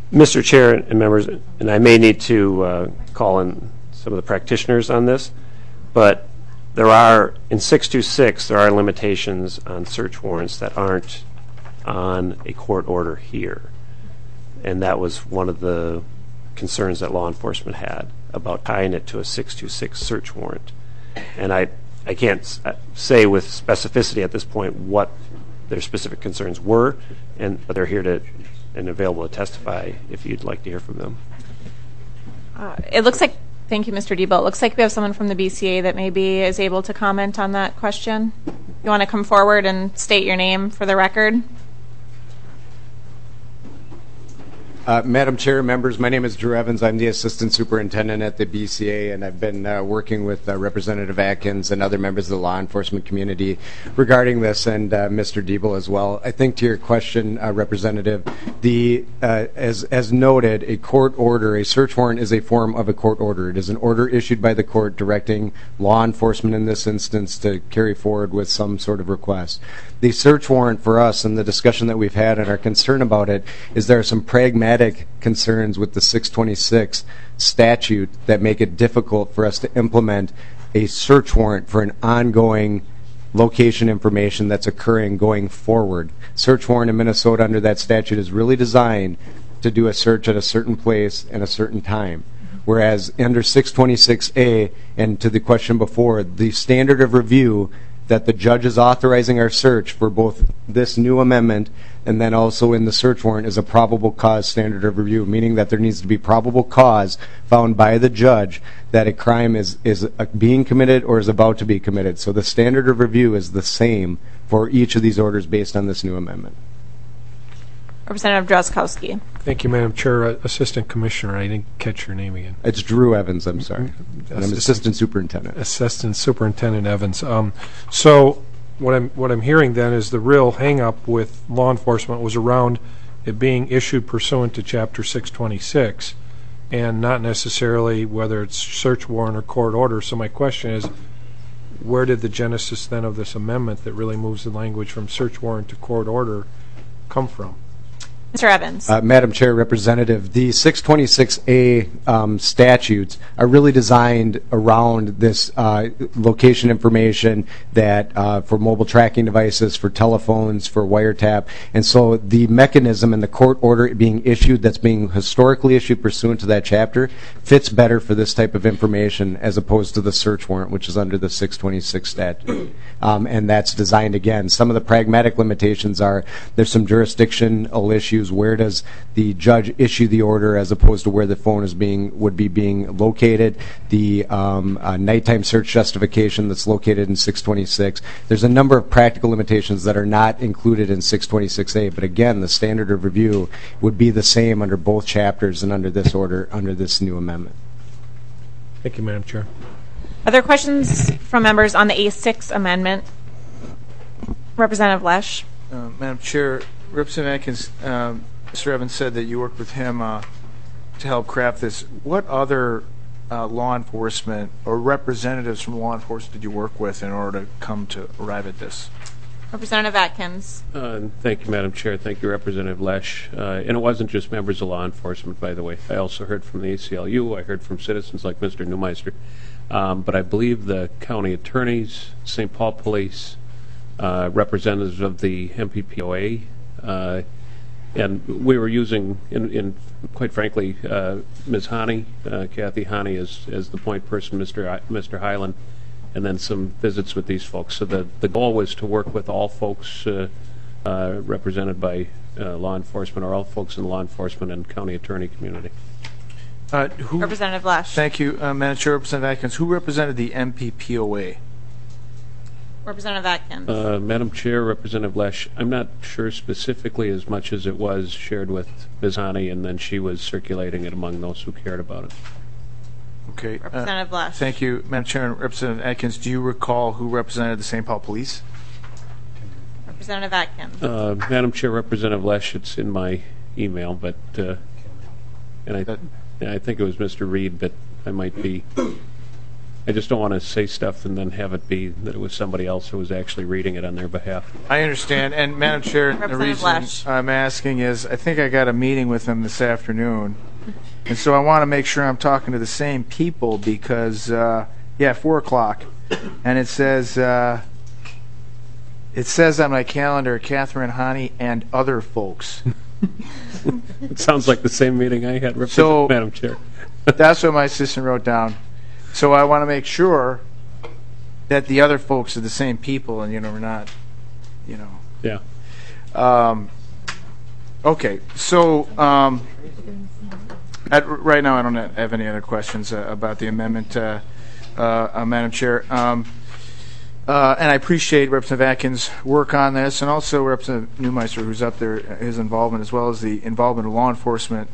Mr. Chair and members, and I may need to call in some of the practitioners on this, but there are, in 626, there are limitations on search warrants that aren't on a court order here. And that was one of the concerns that law enforcement had about tying it to a 626 search warrant. And I can't say with specificity at this point what their specific concerns were, but they're here to and available to testify if you'd like to hear from them. It looks like, thank you, Mr. Debo. It looks like we have someone from the BCA that maybe is able to comment on that question. You want to come forward and state your name for the record? Madam Chair, members, my name is Drew Evans. I'm the Assistant Superintendent at the BCA, and I've been working with Representative Atkins and other members of the law enforcement community regarding this, and Mr. Diebel as well. I think to your question, Representative, as noted, a court order, a search warrant is a form of a court order. It is an order issued by the court directing law enforcement in this instance to carry forward with some sort of request. The search warrant for us and the discussion that we've had and our concern about it is there are some pragmatic concerns with the 626 statute that make it difficult for us to implement a search warrant for an ongoing location information that's occurring going forward. Search warrant in Minnesota under that statute is really designed to do a search at a certain place and a certain time. Whereas under 626A, and to the question before, the standard of review that the judge is authorizing our search for both this new amendment and then also in the search warrant is a probable cause standard of review, meaning that there needs to be probable cause found by the judge that a crime is being committed or is about to be committed. So the standard of review is the same for each of these orders based on this new amendment. Representative Drazkowski. Thank you, Madam Chair. Assistant Commissioner, I didn't catch your name again. It's Drew Evans, I'm sorry. And I'm Assistant Superintendent. Assistant Superintendent Evans. So what I'm hearing then is the real hang-up with law enforcement was around it being issued pursuant to Chapter 626 and not necessarily whether it's search warrant or court order. So my question is, where did the genesis then of this amendment that really moves the language from search warrant to court order come from? Mr. Evans. Madam Chair, Representative, the 626A statutes are really designed around this location information that for mobile tracking devices, for telephones, for wiretap. And so the mechanism and the court order being issued that's being historically issued pursuant to that chapter fits better for this type of information as opposed to the search warrant, which is under the 626 statute. And that's designed, again, some of the pragmatic limitations are there's some jurisdictional issues. Where does the judge issue the order as opposed to where the phone would be being located? The nighttime search justification that's located in 626. There's a number of practical limitations that are not included in 626A, but again, the standard of review would be the same under both chapters and under this order, under this new amendment. Thank you, Madam Chair. Other questions from members on the A6 amendment? Representative Lesh. Madam Chair, Representative Atkins, Mr. Evans said that you worked with him to help craft this. What other law enforcement or representatives from law enforcement did you work with in order to come to arrive at this? Representative Atkins. Thank you, Madam Chair. Thank you, Representative Lesh. And it wasn't just members of law enforcement, by the way. I also heard from the ACLU. I heard from citizens like Mr. Neumeister. But I believe the county attorneys, St. Paul Police, representatives of the MPPOA, and we were using, quite frankly, Ms. Hani, Kathy Hani, as the point person, Mr. Hyland, and then some visits with these folks. So the goal was to work with all folks represented by law enforcement, or all folks in law enforcement and county attorney community. Representative Lesh. Thank you, Madam Chair. Representative Atkins. Who represented the MPPOA? Representative Atkins. Madam Chair, Representative Lesh, I'm not sure specifically as much as it was shared with Ms. Hani, and then she was circulating it among those who cared about it. Okay. Representative Lesh. Thank you, Madam Chair. Representative Atkins, do you recall who represented the St. Paul Police? Representative Atkins. Madam Chair, Representative Lesh, it's in my email, but and I think it was Mr. Reed, but I might be I just don't want to say stuff and then have it be that it was somebody else who was actually reading it on their behalf. I understand. And Madam Chair, the reason I'm asking is I think I got a meeting with him this afternoon. And so I want to make sure I'm talking to the same people because, 4 o'clock. And it says on my calendar, Catherine Hani and other folks. It sounds like the same meeting I had, Madam Chair. That's what my assistant wrote down. So I want to make sure that the other folks are the same people, and we're not, Yeah. Okay. So right now I don't have any other questions about the amendment, Madam Chair. And I appreciate Representative Atkins' work on this, and also Representative Neumeister, who's up there, his involvement, as well as the involvement of law enforcement.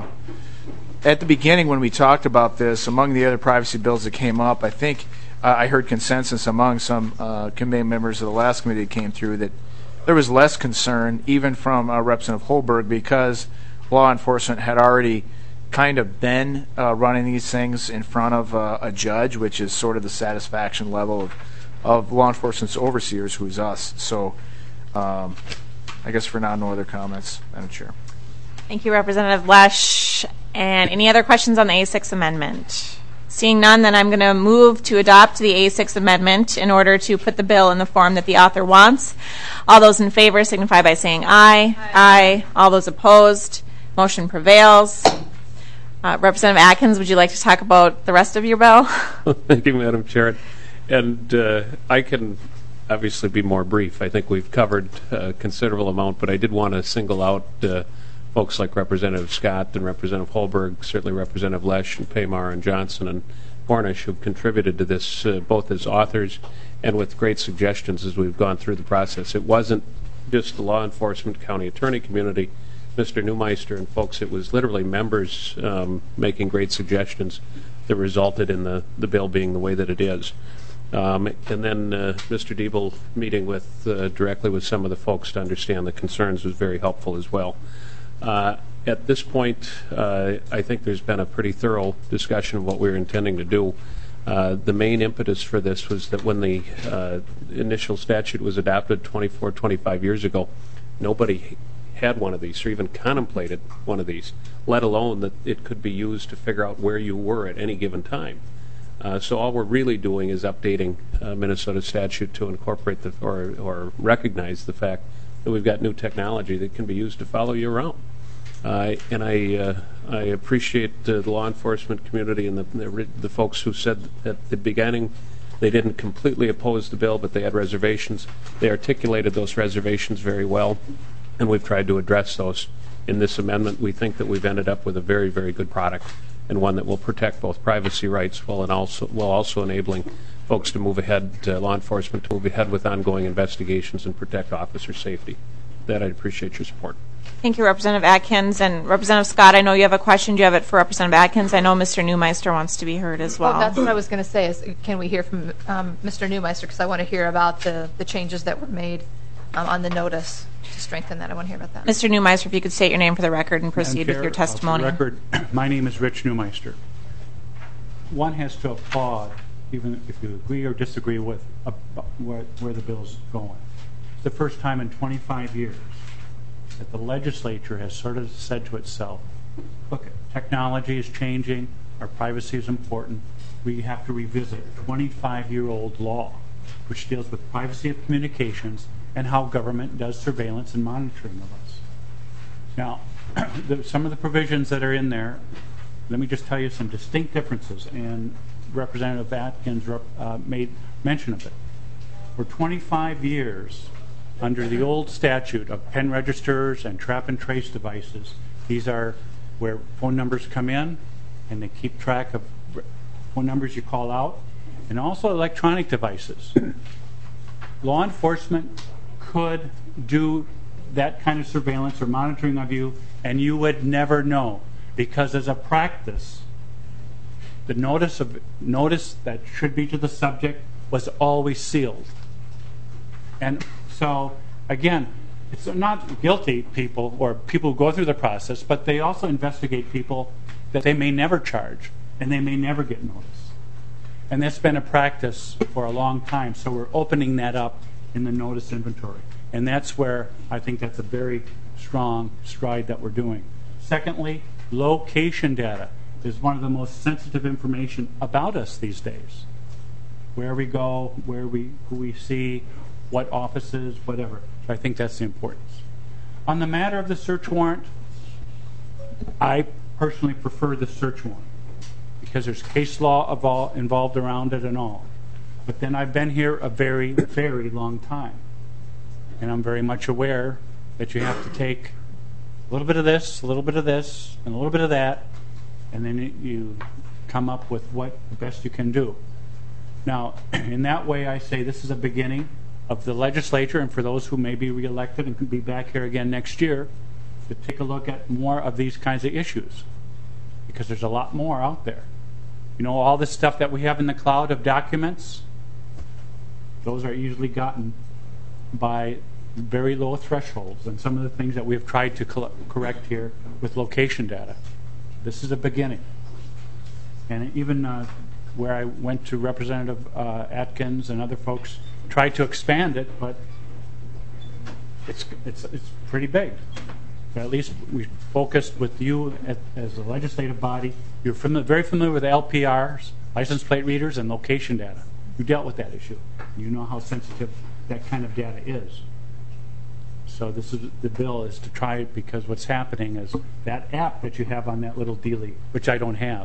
At the beginning, when we talked about this, among the other privacy bills that came up, I think I heard consensus among some committee members of the last committee that came through that there was less concern, even from Representative Holberg, because law enforcement had already kind of been running these things in front of a judge, which is sort of the satisfaction level of law enforcement's overseers, who's us. So I guess for now, no other comments, Madam Chair. Thank you, Representative Lesh. And any other questions on the A6 amendment? Seeing none, then I'm going to move to adopt the A6 amendment in order to put the bill in the form that the author wants. All those in favor signify by saying aye. Aye. All those opposed, motion prevails. Representative Atkins, would you like to talk about the rest of your bill? Thank you, Madam Chair. And I can obviously be more brief. I think we've covered a considerable amount, but I did want to single out folks like Representative Scott and Representative Holberg, certainly Representative Lesh and Paymar and Johnson and Cornish, who've contributed to this both as authors and with great suggestions as we've gone through the process. It wasn't just the law enforcement county attorney community, Mr. Neumeister and folks, it was literally members making great suggestions that resulted in the bill being the way that it is. And then Mr. Diebel meeting with directly with some of the folks to understand the concerns was very helpful as well. At this point, I think there's been a pretty thorough discussion of what we were intending to do. The main impetus for this was that when the initial statute was adopted 24, 25 years ago, nobody had one of these or even contemplated one of these, let alone that it could be used to figure out where you were at any given time. So all we're really doing is updating Minnesota statute to incorporate or recognize the fact that we've got new technology that can be used to follow you around. And I appreciate the law enforcement community and the folks who said at the beginning they didn't completely oppose the bill, but they had reservations. They articulated those reservations very well, and we've tried to address those in this amendment. We think that we've ended up with a very, very good product and one that will protect both privacy rights while also enabling folks to move ahead, law enforcement to move ahead with ongoing investigations and protect officer safety. That I'd appreciate your support. Thank you, Representative Atkins. And Representative Scott, I know you have a question. Do you have it for Representative Atkins? I know Mr. Neumeister wants to be heard as well. Well, that's what I was going to say is can we hear from Mr. Neumeister, because I want to hear about the changes that were made on the notice to strengthen that. I want to hear about that. Mr. Neumeister, if you could state your name for the record and proceed with your testimony. For the record, my name is Rich Neumeister. One has to applaud, even if you agree or disagree with where the bill is going. It's the first time in 25 years that the legislature has sort of said to itself, look, technology is changing, our privacy is important, we have to revisit a 25-year-old law which deals with privacy of communications and how government does surveillance and monitoring of us. Now, some of the provisions that are in there, let me just tell you some distinct differences, and Representative Atkins made mention of it. For 25 years, under the old statute of pen registers and trap and trace devices, these are where phone numbers come in and they keep track of phone numbers you call out, and also electronic devices. Law enforcement could do that kind of surveillance or monitoring of you and you would never know, because as a practice, the notice that should be to the subject was always sealed. And so, again, it's not guilty people or people who go through the process, but they also investigate people that they may never charge and they may never get notice. And that's been a practice for a long time, so we're opening that up in the notice inventory. And that's where I think that's a very strong stride that we're doing. Secondly, location data is one of the most sensitive information about us these days. Where we go, who we see, what offices, whatever. So I think that's the importance. On the matter of the search warrant, I personally prefer the search warrant because there's case law involved around it and all. But then I've been here a very, very long time. And I'm very much aware that you have to take a little bit of this, a little bit of this, and a little bit of that, and then you come up with what the best you can do. Now, in that way, I say this is a beginning of the legislature, and for those who may be reelected and could be back here again next year, to take a look at more of these kinds of issues, because there's a lot more out there. You know, all this stuff that we have in the cloud of documents, those are usually gotten by very low thresholds, and some of the things that we've tried to correct here with location data. This is a beginning. And even where I went to Representative Atkins and other folks, tried to expand it, but it's pretty big. But at least we focused with you as a legislative body. You're very familiar with LPRs, license plate readers, and location data. You dealt with that issue. You know how sensitive that kind of data is. So this is the bill is to try it, because what's happening is that app that you have on that little dealie, which I don't have,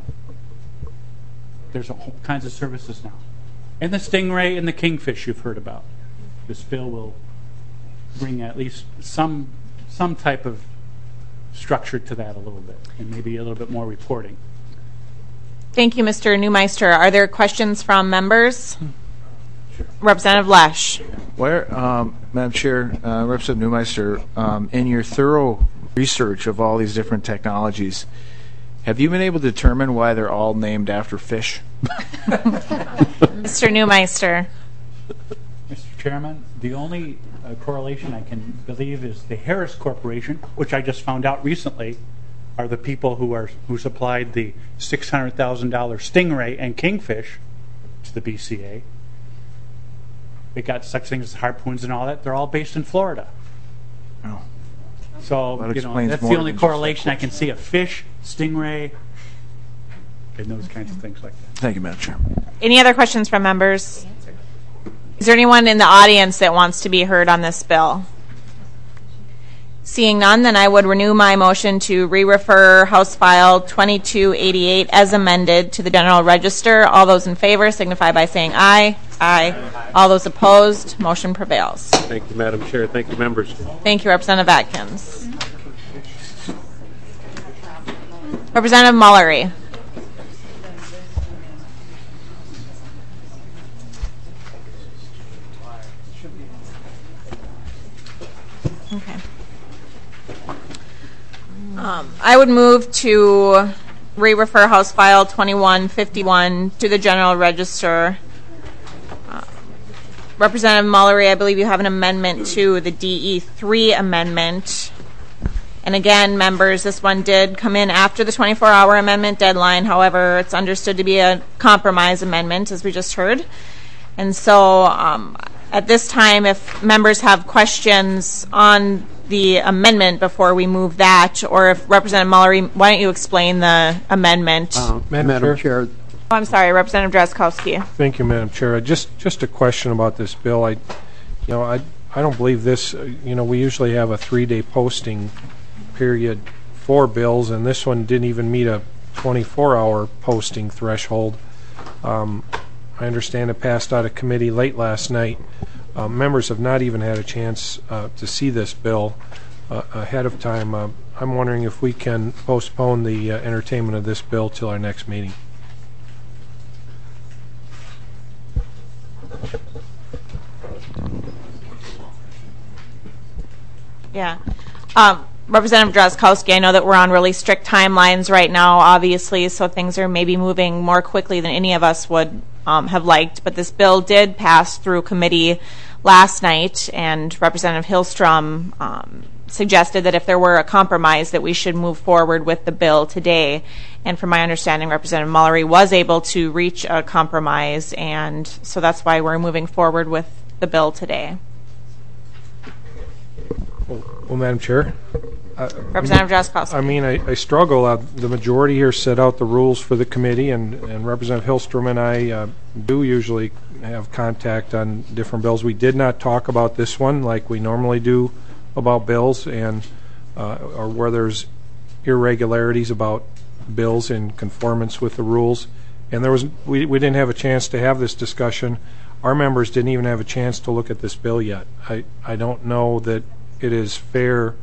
there's all kinds of services now. And the Stingray and the Kingfish you've heard about. This bill will bring at least some type of structure to that a little bit, and maybe a little bit more reporting. Thank you, Mr. Newmeister. Are there questions from members? Sure. Representative Lesh. Madam Chair, Representative Newmeister, in your thorough research of all these different technologies, have you been able to determine why they're all named after fish? Mr. Newmeister. Mr. Chairman, the only correlation I can believe is the Harris Corporation, which I just found out recently, are the people who supplied the $600,000 Stingray and Kingfish to the BCA. They got such things as harpoons and all that. They're all based in Florida. Oh. So that's the only correlation I can see of fish, Stingray, and those kinds of things like that. Thank you, Madam Chair. Any other questions from members? Is there anyone in the audience that wants to be heard on this bill? Seeing none, then I would renew my motion to re-refer House File 2288 as amended to the General Register. All those in favor signify by saying aye. Aye. All those opposed, motion prevails. Thank you, Madam Chair. Thank you, members. Thank you, Representative Atkins. Representative Mullery. Okay. I would move to re-refer House File 2151 to the General Register. Representative Mullery, I believe you have an amendment to the DE3 amendment. And again, members, this one did come in after the 24-hour amendment deadline. However, it's understood to be a compromise amendment, as we just heard. And so at this time, if members have questions on the amendment before we move that, or if Representative Mullery, why don't you explain the amendment? Madam Chair. Oh, I'm sorry, Representative Drazkowski. Thank you, Madam Chair. Just a question about this bill. I don't believe this. We usually have a 3-day posting period for bills, and this one didn't even meet a 24-hour posting threshold. I understand it passed out of committee late last night. Members have not even had a chance to see this bill ahead of time. I'm wondering if we can postpone the entertainment of this bill till our next meeting. Yeah. Representative Drazkowski, I know that we're on really strict timelines right now, obviously, so things are maybe moving more quickly than any of us would have liked. But this bill did pass through committee last night, and Representative Hillstrom suggested that if there were a compromise that we should move forward with the bill today. And from my understanding, Representative Mullery was able to reach a compromise, and so that's why we're moving forward with the bill today. Well, Madam Chair. Representative Drazkowski. I mean, I struggle. The majority here set out the rules for the committee, and Representative Hillstrom and I do usually have contact on different bills. We did not talk about this one like we normally do about bills, and or where there's irregularities about bills in conformance with the rules. And we didn't have a chance to have this discussion. Our members didn't even have a chance to look at this bill yet. I don't know that it is fair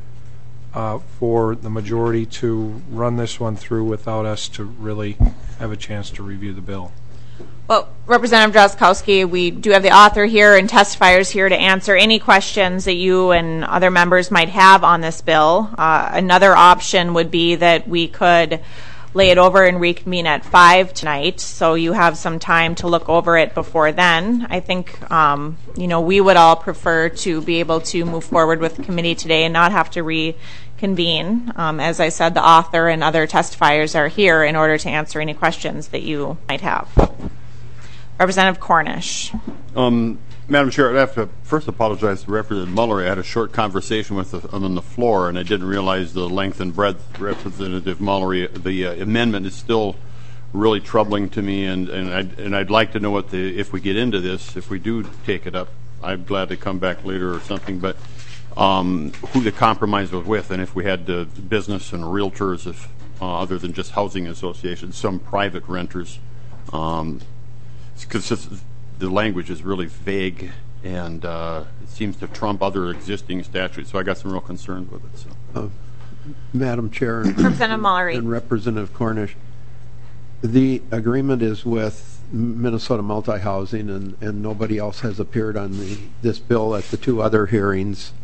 for the majority to run this one through without us to really have a chance to review the bill. Well, Representative Drazkowski, we do have the author here and testifiers here to answer any questions that you and other members might have on this bill. Another option would be that we could lay it over and reconvene at 5 tonight, so you have some time to look over it before then. I think, we would all prefer to be able to move forward with the committee today and not have to reconvene. As I said, the author and other testifiers are here in order to answer any questions that you might have. Representative Cornish. Madam Chair, I'd have to first apologize to Representative Mullery. I had a short conversation with him on the floor, and I didn't realize the length and breadth. Representative Mullery, the amendment is still really troubling to me, and I'd like to know what if we get into this, if we do take it up, I'm glad to come back later or something, but who the compromise was with, and if we had business and realtors, if other than just housing associations, some private renters, because the language is really vague, and it seems to trump other existing statutes, so I got some real concerns with it. So. Madam Chair Representative Mullery and Representative Cornish, the agreement is with Minnesota Multi-Housing, and nobody else has appeared on this bill at the two other hearings.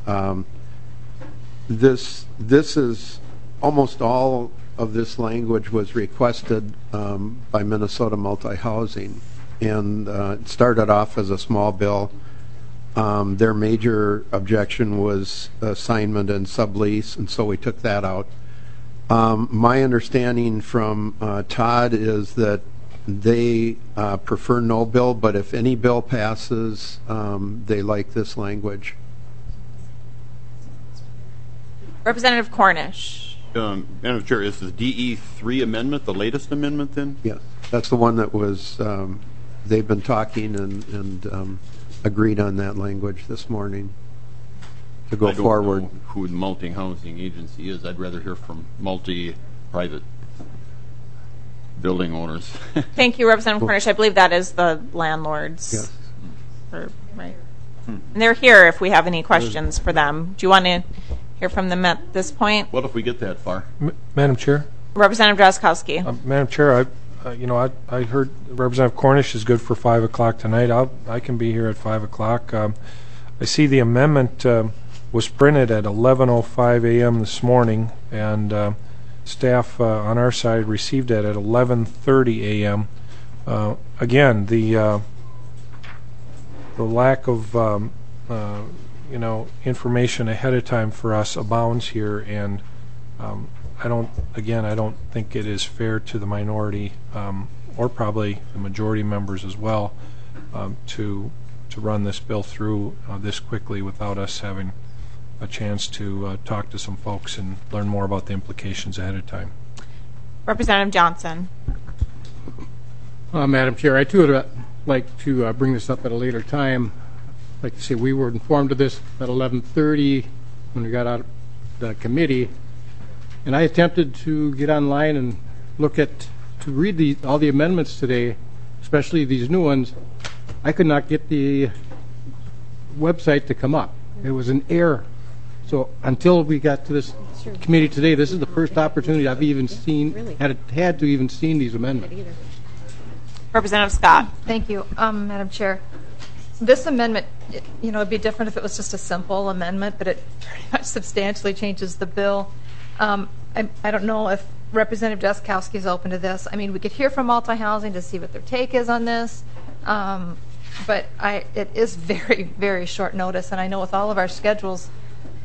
This is almost all of this language was requested by Minnesota Multi-Housing, and it started off as a small bill. Their major objection was assignment and sublease, and so we took that out. My understanding from Todd is that they prefer no bill, but if any bill passes, they like this language. Representative Cornish. Madam Chair, is the DE3 amendment the latest amendment then? Yes, that's the one that was, they've been talking and agreed on that language this morning to go forward. I don't know who the multi-housing agency is. I'd rather hear from multi-private building owners. Thank you, Representative Cornish. I believe that is the landlords. Yes. Right. And they're here if we have any questions for them. Do you want to hear from them at this point? What if we get that far? Madam Chair? Representative Drazkowski. Madam Chair, I heard Representative Cornish is good for 5 o'clock tonight. I can be here at 5 o'clock. I see the amendment was printed at 11:05 a.m. this morning, and staff on our side received it at 11:30 a.m. Again, the lack of information ahead of time for us abounds here, and I don't think it is fair to the minority or probably the majority members as well to run this bill through this quickly without us having a chance to talk to some folks and learn more about the implications ahead of time. Representative Johnson. Madam Chair, I too would like to bring this up at a later time. I'd like to say we were informed of this at 11:30 when we got out of the committee, and I attempted to get online and to read all the amendments today, especially these new ones. I could not get the website to come up. It was an error. So until we got to this committee today, this is the first opportunity I've even seen, had to even seen these amendments. Representative Scott. Thank you, Madam Chair. This amendment, it'd be different if it was just a simple amendment, but it pretty much substantially changes the bill. I don't know if Representative Drazkowski is open to this. I mean, we could hear from multi-housing to see what their take is on this, but it is very, very short notice, and I know with all of our schedules,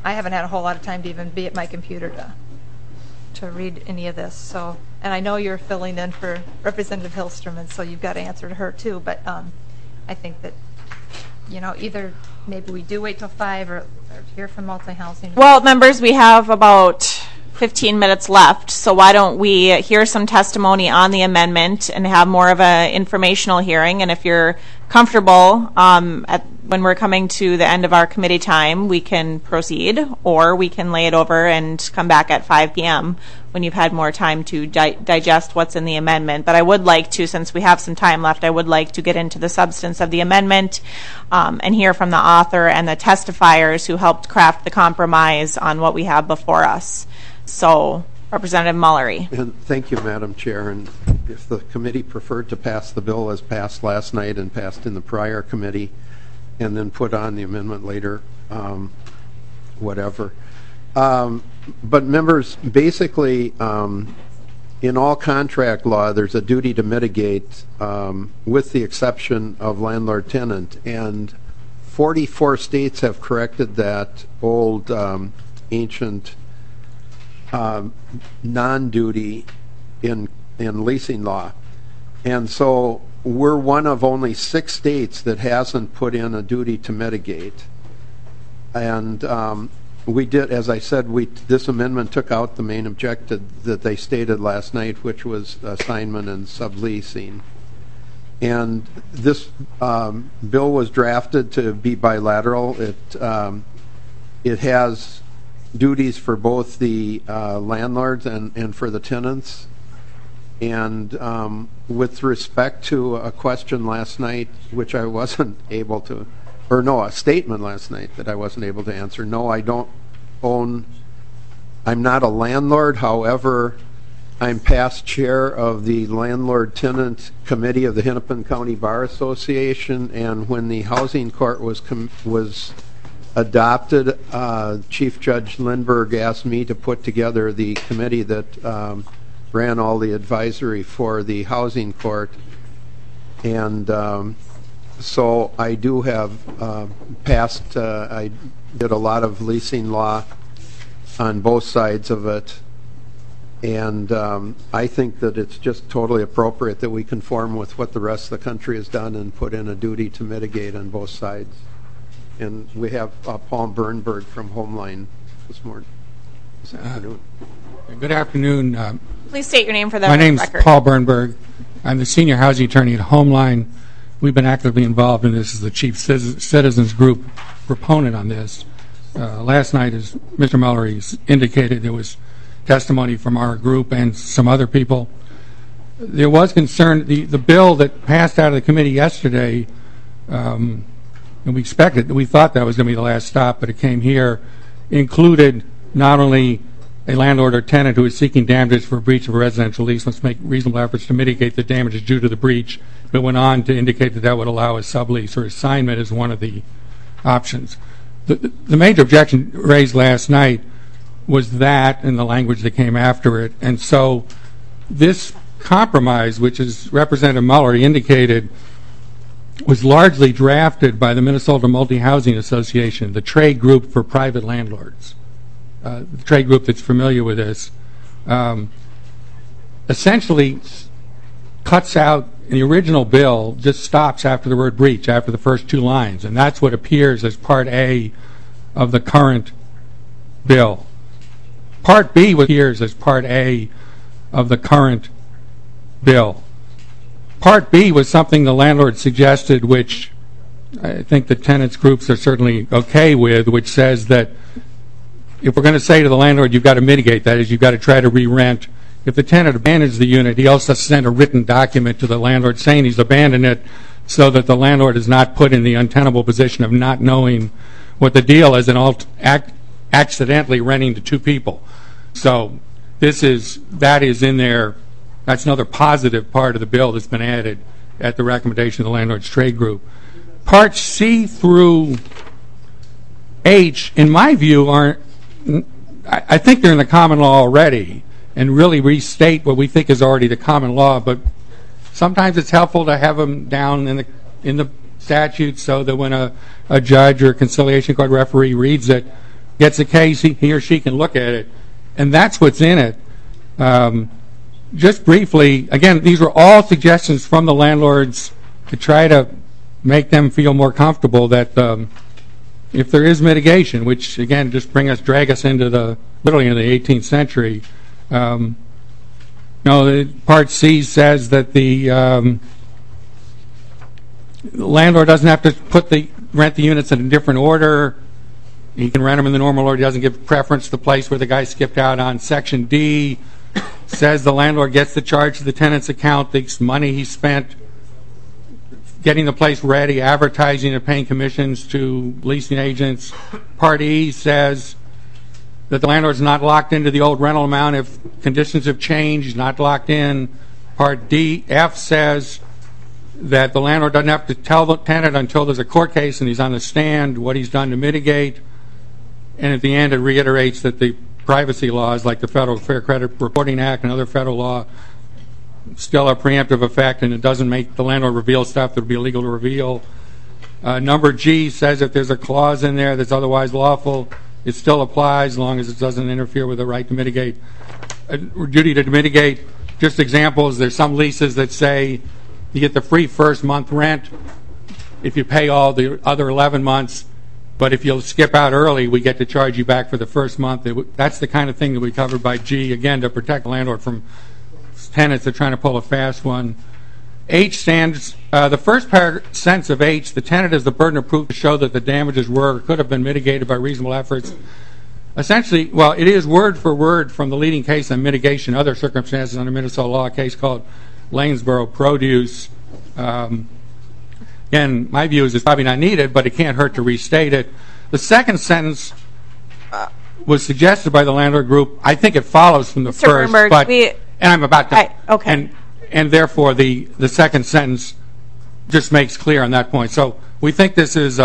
I haven't had a whole lot of time to even be at my computer to read any of this. So, and I know you're filling in for Representative Hillstrom, and so you've got to answer to her too. But I think that, you know, either maybe we do wait till 5 or hear from multi-housing. Well, members, we have about 15 minutes left, so why don't we hear some testimony on the amendment and have more of an informational hearing, and if you're comfortable when we're coming to the end of our committee time, we can proceed, or we can lay it over and come back at 5 p.m. when you've had more time to digest what's in the amendment. But I would like to, since we have some time left, I would like to get into the substance of the amendment and hear from the author and the testifiers who helped craft the compromise on what we have before us. So, Representative Mullery. And thank you, Madam Chair. And if the committee preferred to pass the bill as passed last night and passed in the prior committee, and then put on the amendment later, whatever. But members, basically, in all contract law, there's a duty to mitigate, with the exception of landlord-tenant. And 44 states have corrected that old, ancient non-duty in leasing law. And so we're one of only 6 states that hasn't put in a duty to mitigate. And we did, as I said, this amendment took out the main objective that they stated last night, which was assignment and subleasing. And this bill was drafted to be bilateral. It has duties for both the landlords and for the tenants. And with respect to a question last night, which I wasn't able to, or no, a statement last night that I wasn't able to answer. No, I don't own, I'm not a landlord. However, I'm past chair of the Landlord-Tenant Committee of the Hennepin County Bar Association, and when the housing court was adopted, Chief Judge Lindberg asked me to put together the committee that ran all the advisory for the housing court. And so I do have passed, I did a lot of leasing law on both sides of it. And I think that it's just totally appropriate that we conform with what the rest of the country has done and put in a duty to mitigate on both sides. And we have Paul Bernberg from Homeline this afternoon. Good afternoon. Please state your name for the record. My name is Paul Bernberg. I'm the senior housing attorney at Homeline. We've been actively involved in this as the chief citizens group proponent on this. Last night, as Mr. Mullery indicated, there was testimony from our group and some other people. There was concern, the bill that passed out of the committee yesterday, and we thought that was going to be the last stop, but it came here, included not only a landlord or tenant who is seeking damages for a breach of a residential lease must make reasonable efforts to mitigate the damages due to the breach, but went on to indicate that that would allow a sublease or assignment as one of the options. The major objection raised last night was that and the language that came after it. And so this compromise, which is Representative Mullery indicated, was largely drafted by the Minnesota Multi-Housing Association, the trade group for private landlords, the trade group that's familiar with this, essentially cuts out, in the original bill, just stops after the word breach, after the first 2 lines, and that's what appears as Part A of the current bill. Part B appears as Part A of the current bill. Part B was something the landlord suggested, which I think the tenants groups are certainly okay with, which says that if we're going to say to the landlord, you've got to mitigate, that is, you've got to try to re-rent. If the tenant abandons the unit, he also has to send a written document to the landlord saying he's abandoned it so that the landlord is not put in the untenable position of not knowing what the deal is and accidentally renting to 2 people. So that is in there. That's another positive part of the bill that's been added at the recommendation of the Landlords Trade Group. Parts C through H, in my view, I think they're in the common law already and really restate what we think is already the common law, but sometimes it's helpful to have them down in the statute so that when a judge or a conciliation court referee reads it, gets a case, he or she can look at it, and that's what's in it. Just briefly, again, these were all suggestions from the landlords to try to make them feel more comfortable that if there is mitigation, which again just drag us into literally into the 18th century. The Part C says that the landlord doesn't have to rent the units in a different order. He can rent them in the normal order. He doesn't give preference to the place where the guy skipped out on. Section D says the landlord gets to charge to the tenant's account the money he spent getting the place ready, advertising and paying commissions to leasing agents. Part E says that the landlord's not locked into the old rental amount if conditions have changed. He's not locked in. Part F says that the landlord doesn't have to tell the tenant until there's a court case and he's on the stand what he's done to mitigate. And at the end, it reiterates that the privacy laws, like the Federal Fair Credit Reporting Act and other federal law, still have preemptive effect, and it doesn't make the landlord reveal stuff that would be illegal to reveal. Number G says if there's a clause in there that's otherwise lawful, it still applies as long as it doesn't interfere with the right to mitigate. Duty to mitigate, just examples, there's some leases that say you get the free first month rent if you pay all the other 11 months, but if you'll skip out early, we get to charge you back for the first month. That's the kind of thing that we covered by G, again, to protect the landlord from tenants that are trying to pull a fast one. H stands, the first sentence of H, the tenant has the burden of proof to show that the damages were or could have been mitigated by reasonable efforts. Essentially, well, it is word for word from the leading case on mitigation, other circumstances under Minnesota law, a case called Lanesboro Produce. Again, my view is it's probably not needed, but it can't hurt to restate it. The second sentence was suggested by the landlord group. I think it follows from the Mr. first, Greenberg, but and I'm about to. Okay. And therefore, the second sentence just makes clear on that point. So we think this is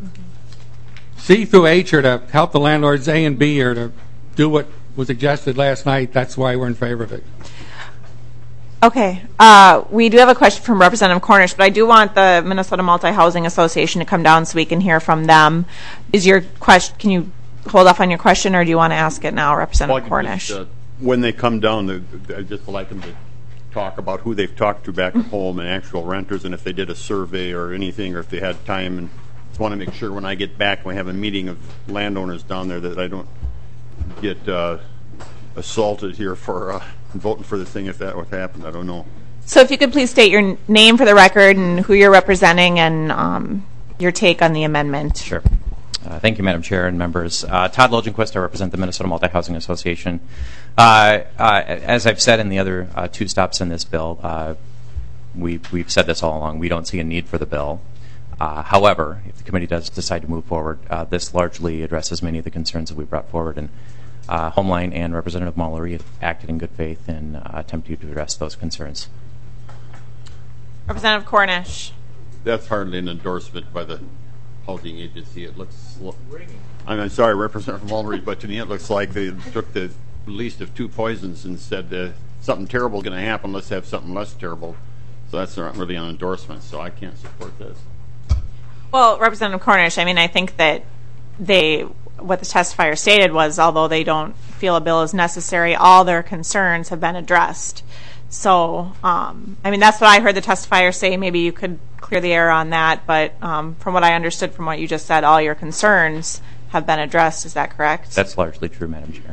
C through H are to help the landlords, A and B are to do what was suggested last night. That's why we're in favor of it. Okay. We do have a question from Representative Cornish, but I do want the Minnesota Multi-Housing Association to come down so we can hear from them. Is your question? Can you hold off on your question, or do you want to ask it now, Representative Cornish? When they come down, I just would like them to talk about who they've talked to back at home and actual renters, and if they did a survey or anything, or if they had time. And just want to make sure when I get back, we have a meeting of landowners down there, that I don't get assaulted here for voting for the thing if that would happen. I don't know. So if you could please state your name for the record and who you're representing and your take on the amendment. Sure. Thank you, Madam Chair and members. Todd Logenquist, I represent the Minnesota Multi-Housing Association. As I've said in the other two stops in this bill, we've said this all along. We don't see a need for the bill. However, if the committee does decide to move forward, this largely addresses many of the concerns that we brought forward. And Homeline and Representative Mallory acted in good faith in attempting to address those concerns. Representative Cornish. That's hardly an endorsement by the housing agency. It looks. I'm sorry, Representative Mallory, but to me it looks like they took the least of two poisons and said something terrible is going to happen. Let's have something less terrible. So that's not really an endorsement. So I can't support this. Well, Representative Cornish, I mean, I think that what the testifier stated was, although they don't feel a bill is necessary, all their concerns have been addressed. So, I mean, that's what I heard the testifier say. Maybe you could clear the air on that. But from what I understood from what you just said, all your concerns have been addressed. Is that correct? That's largely true, Madam Chair.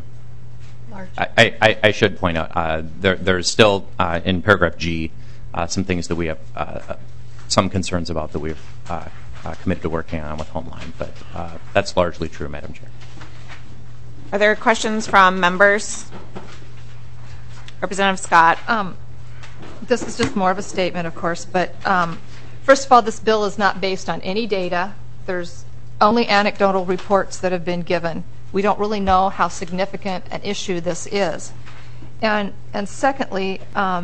I should point out there's still, in paragraph G, some things that we have some concerns about that we've committed to working on with Homeline. But that's largely true, Madam Chair. Are there questions from members? Representative Scott. This is just more of a statement, of course, but first of all, this bill is not based on any data. There's only anecdotal reports that have been given. We don't really know how significant an issue this is. And secondly,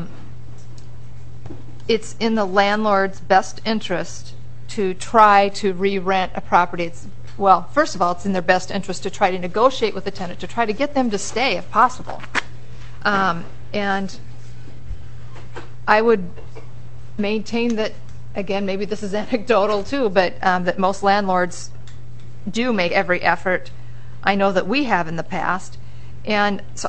it's in the landlord's best interest to try to re-rent a property. Well, first of all, it's in their best interest to try to negotiate with the tenant, to try to get them to stay if possible. And I would maintain that, again, maybe this is anecdotal too, but that most landlords do make every effort I know that we have in the past. And so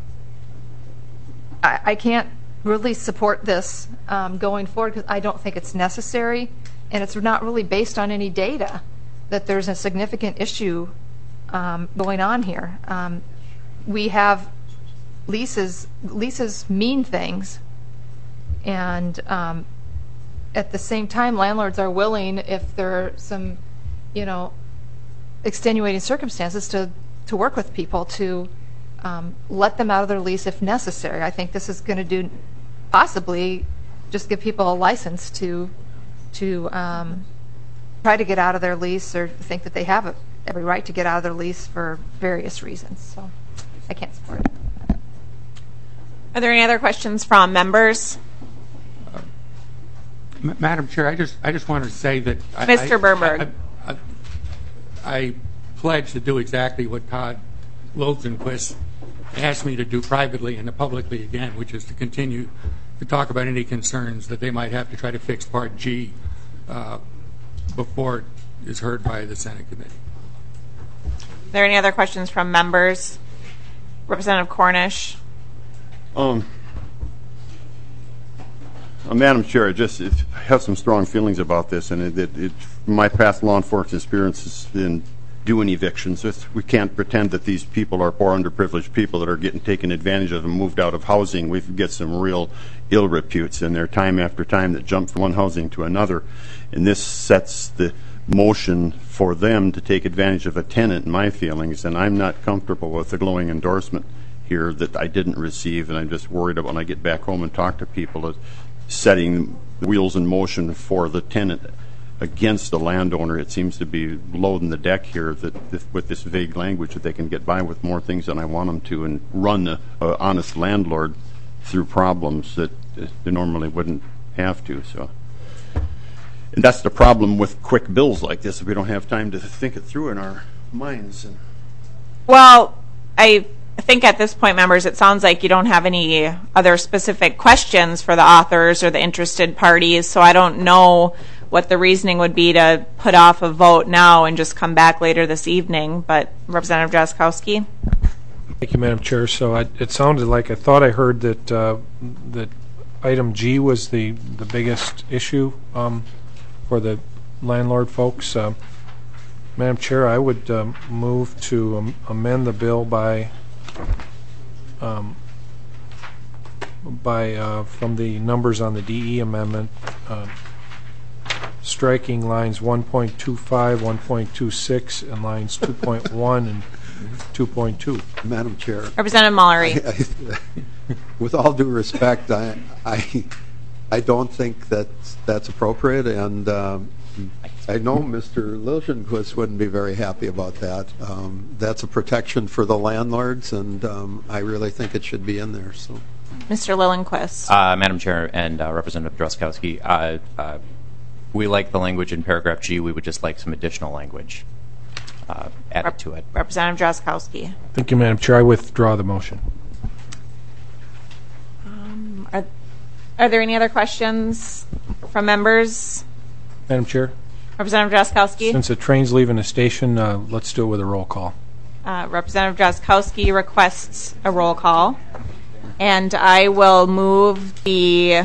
I can't really support this going forward because I don't think it's necessary, and it's not really based on any data that there's a significant issue going on here. We have leases mean things, and at the same time, landlords are willing, if there are some, extenuating circumstances, to work with people to let them out of their lease if necessary. I think this is going to do possibly just give people a license to try to get out of their lease or think that they have every right to get out of their lease for various reasons. So I can't support it. Are there any other questions from members? Madam Chair, I just wanted to say that Mr. Berberg. I pledge to do exactly what Todd Lozenquist asked me to do privately and publicly again, which is to continue to talk about any concerns that they might have to try to fix Part G before it is heard by the Senate committee. Are there any other questions from members? Representative Cornish. Madam Chair, I have some strong feelings about this, and my past law enforcement experiences in doing evictions, we can't pretend that these people are poor, underprivileged people that are getting taken advantage of and moved out of housing. We get some real ill reputes in there time after time that jump from one housing to another, and this sets the motion for them to take advantage of a tenant, in my feelings, and I'm not comfortable with the glowing endorsement here that I didn't receive, and I'm just worried about when I get back home and talk to people setting the wheels in motion for the tenant against the landowner. It seems to be loading the deck here with this vague language that they can get by with more things than I want them to and run an honest landlord through problems that they normally wouldn't have to. So, and that's the problem with quick bills like this. We don't have time to think it through in our minds. Well, I think at this point, members, it sounds like you don't have any other specific questions for the authors or the interested parties, so I don't know what the reasoning would be to put off a vote now and just come back later this evening. But Representative Drazkowski. Thank you, Madam Chair. So it sounded like I thought I heard that that item G was the biggest issue for the landlord folks. Madam Chair, I would move to amend the bill by from the numbers on the DE amendment, striking lines 1.25, 1.26, and lines 2.1 and 2.2. Madam Chair. Representative Mallory. With all due respect, I don't think that's appropriate, and I know Mr. Lozenquist wouldn't be very happy about that. That's a protection for the landlords, and I really think it should be in there. So, Mr. Lillenquist. Madam Chair and Representative Drazkowski, we like the language in paragraph G. We would just like some additional language added to it. Representative Drazkowski. Thank you, Madam Chair. I withdraw the motion. Are there any other questions from members? Madam Chair. Representative Drazkowski. Since the train's leaving the station, let's do it with a roll call. Representative Drazkowski requests a roll call, and I will move the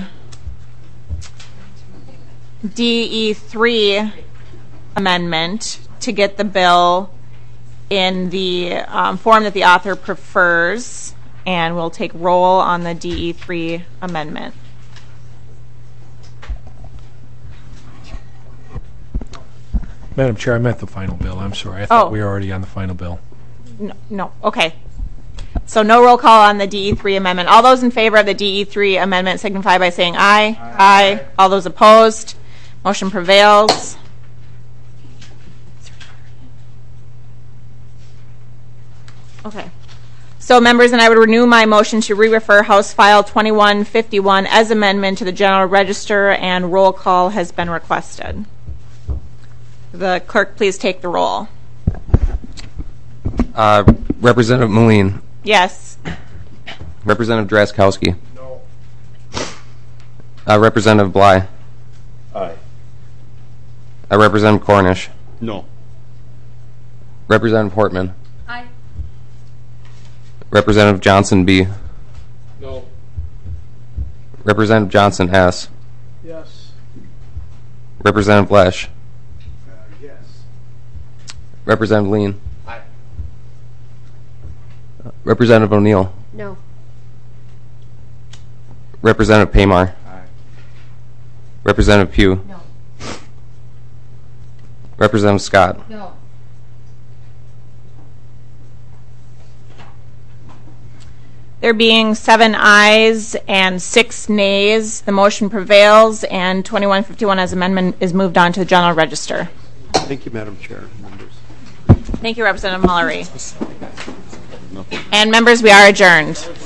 DE3 amendment to get the bill in the form that the author prefers, and we'll take roll on the DE3 amendment. Madam Chair, I meant the final bill. I'm sorry. I thought we were already on the final bill. No. Okay. So no roll call on the DE3 amendment. All those in favor of the DE3 amendment signify by saying aye. Aye. All those opposed? Motion prevails. Okay. So, members, and I would renew my motion to re-refer House File 2151 as amendment to the General Register, and roll call has been requested. The clerk, please take the roll. Representative Moline. Yes. Representative Drazkowski. No. Representative Bly. Aye. Representative Cornish. No. Representative Portman. Aye. Representative Johnson B. No. Representative Johnson S. Yes. Representative Lesh. Yes. Representative Lean. Aye. Representative O'Neill. No. Representative Paymar. Aye. Representative Pugh. No. Representative Scott. No. There being 7 ayes and 6 nays, the motion prevails, and 2151 as amendment is moved on to the General Register. Thank you, Madam Chair. Members. Thank you, Representative Mullery. And members, we are adjourned.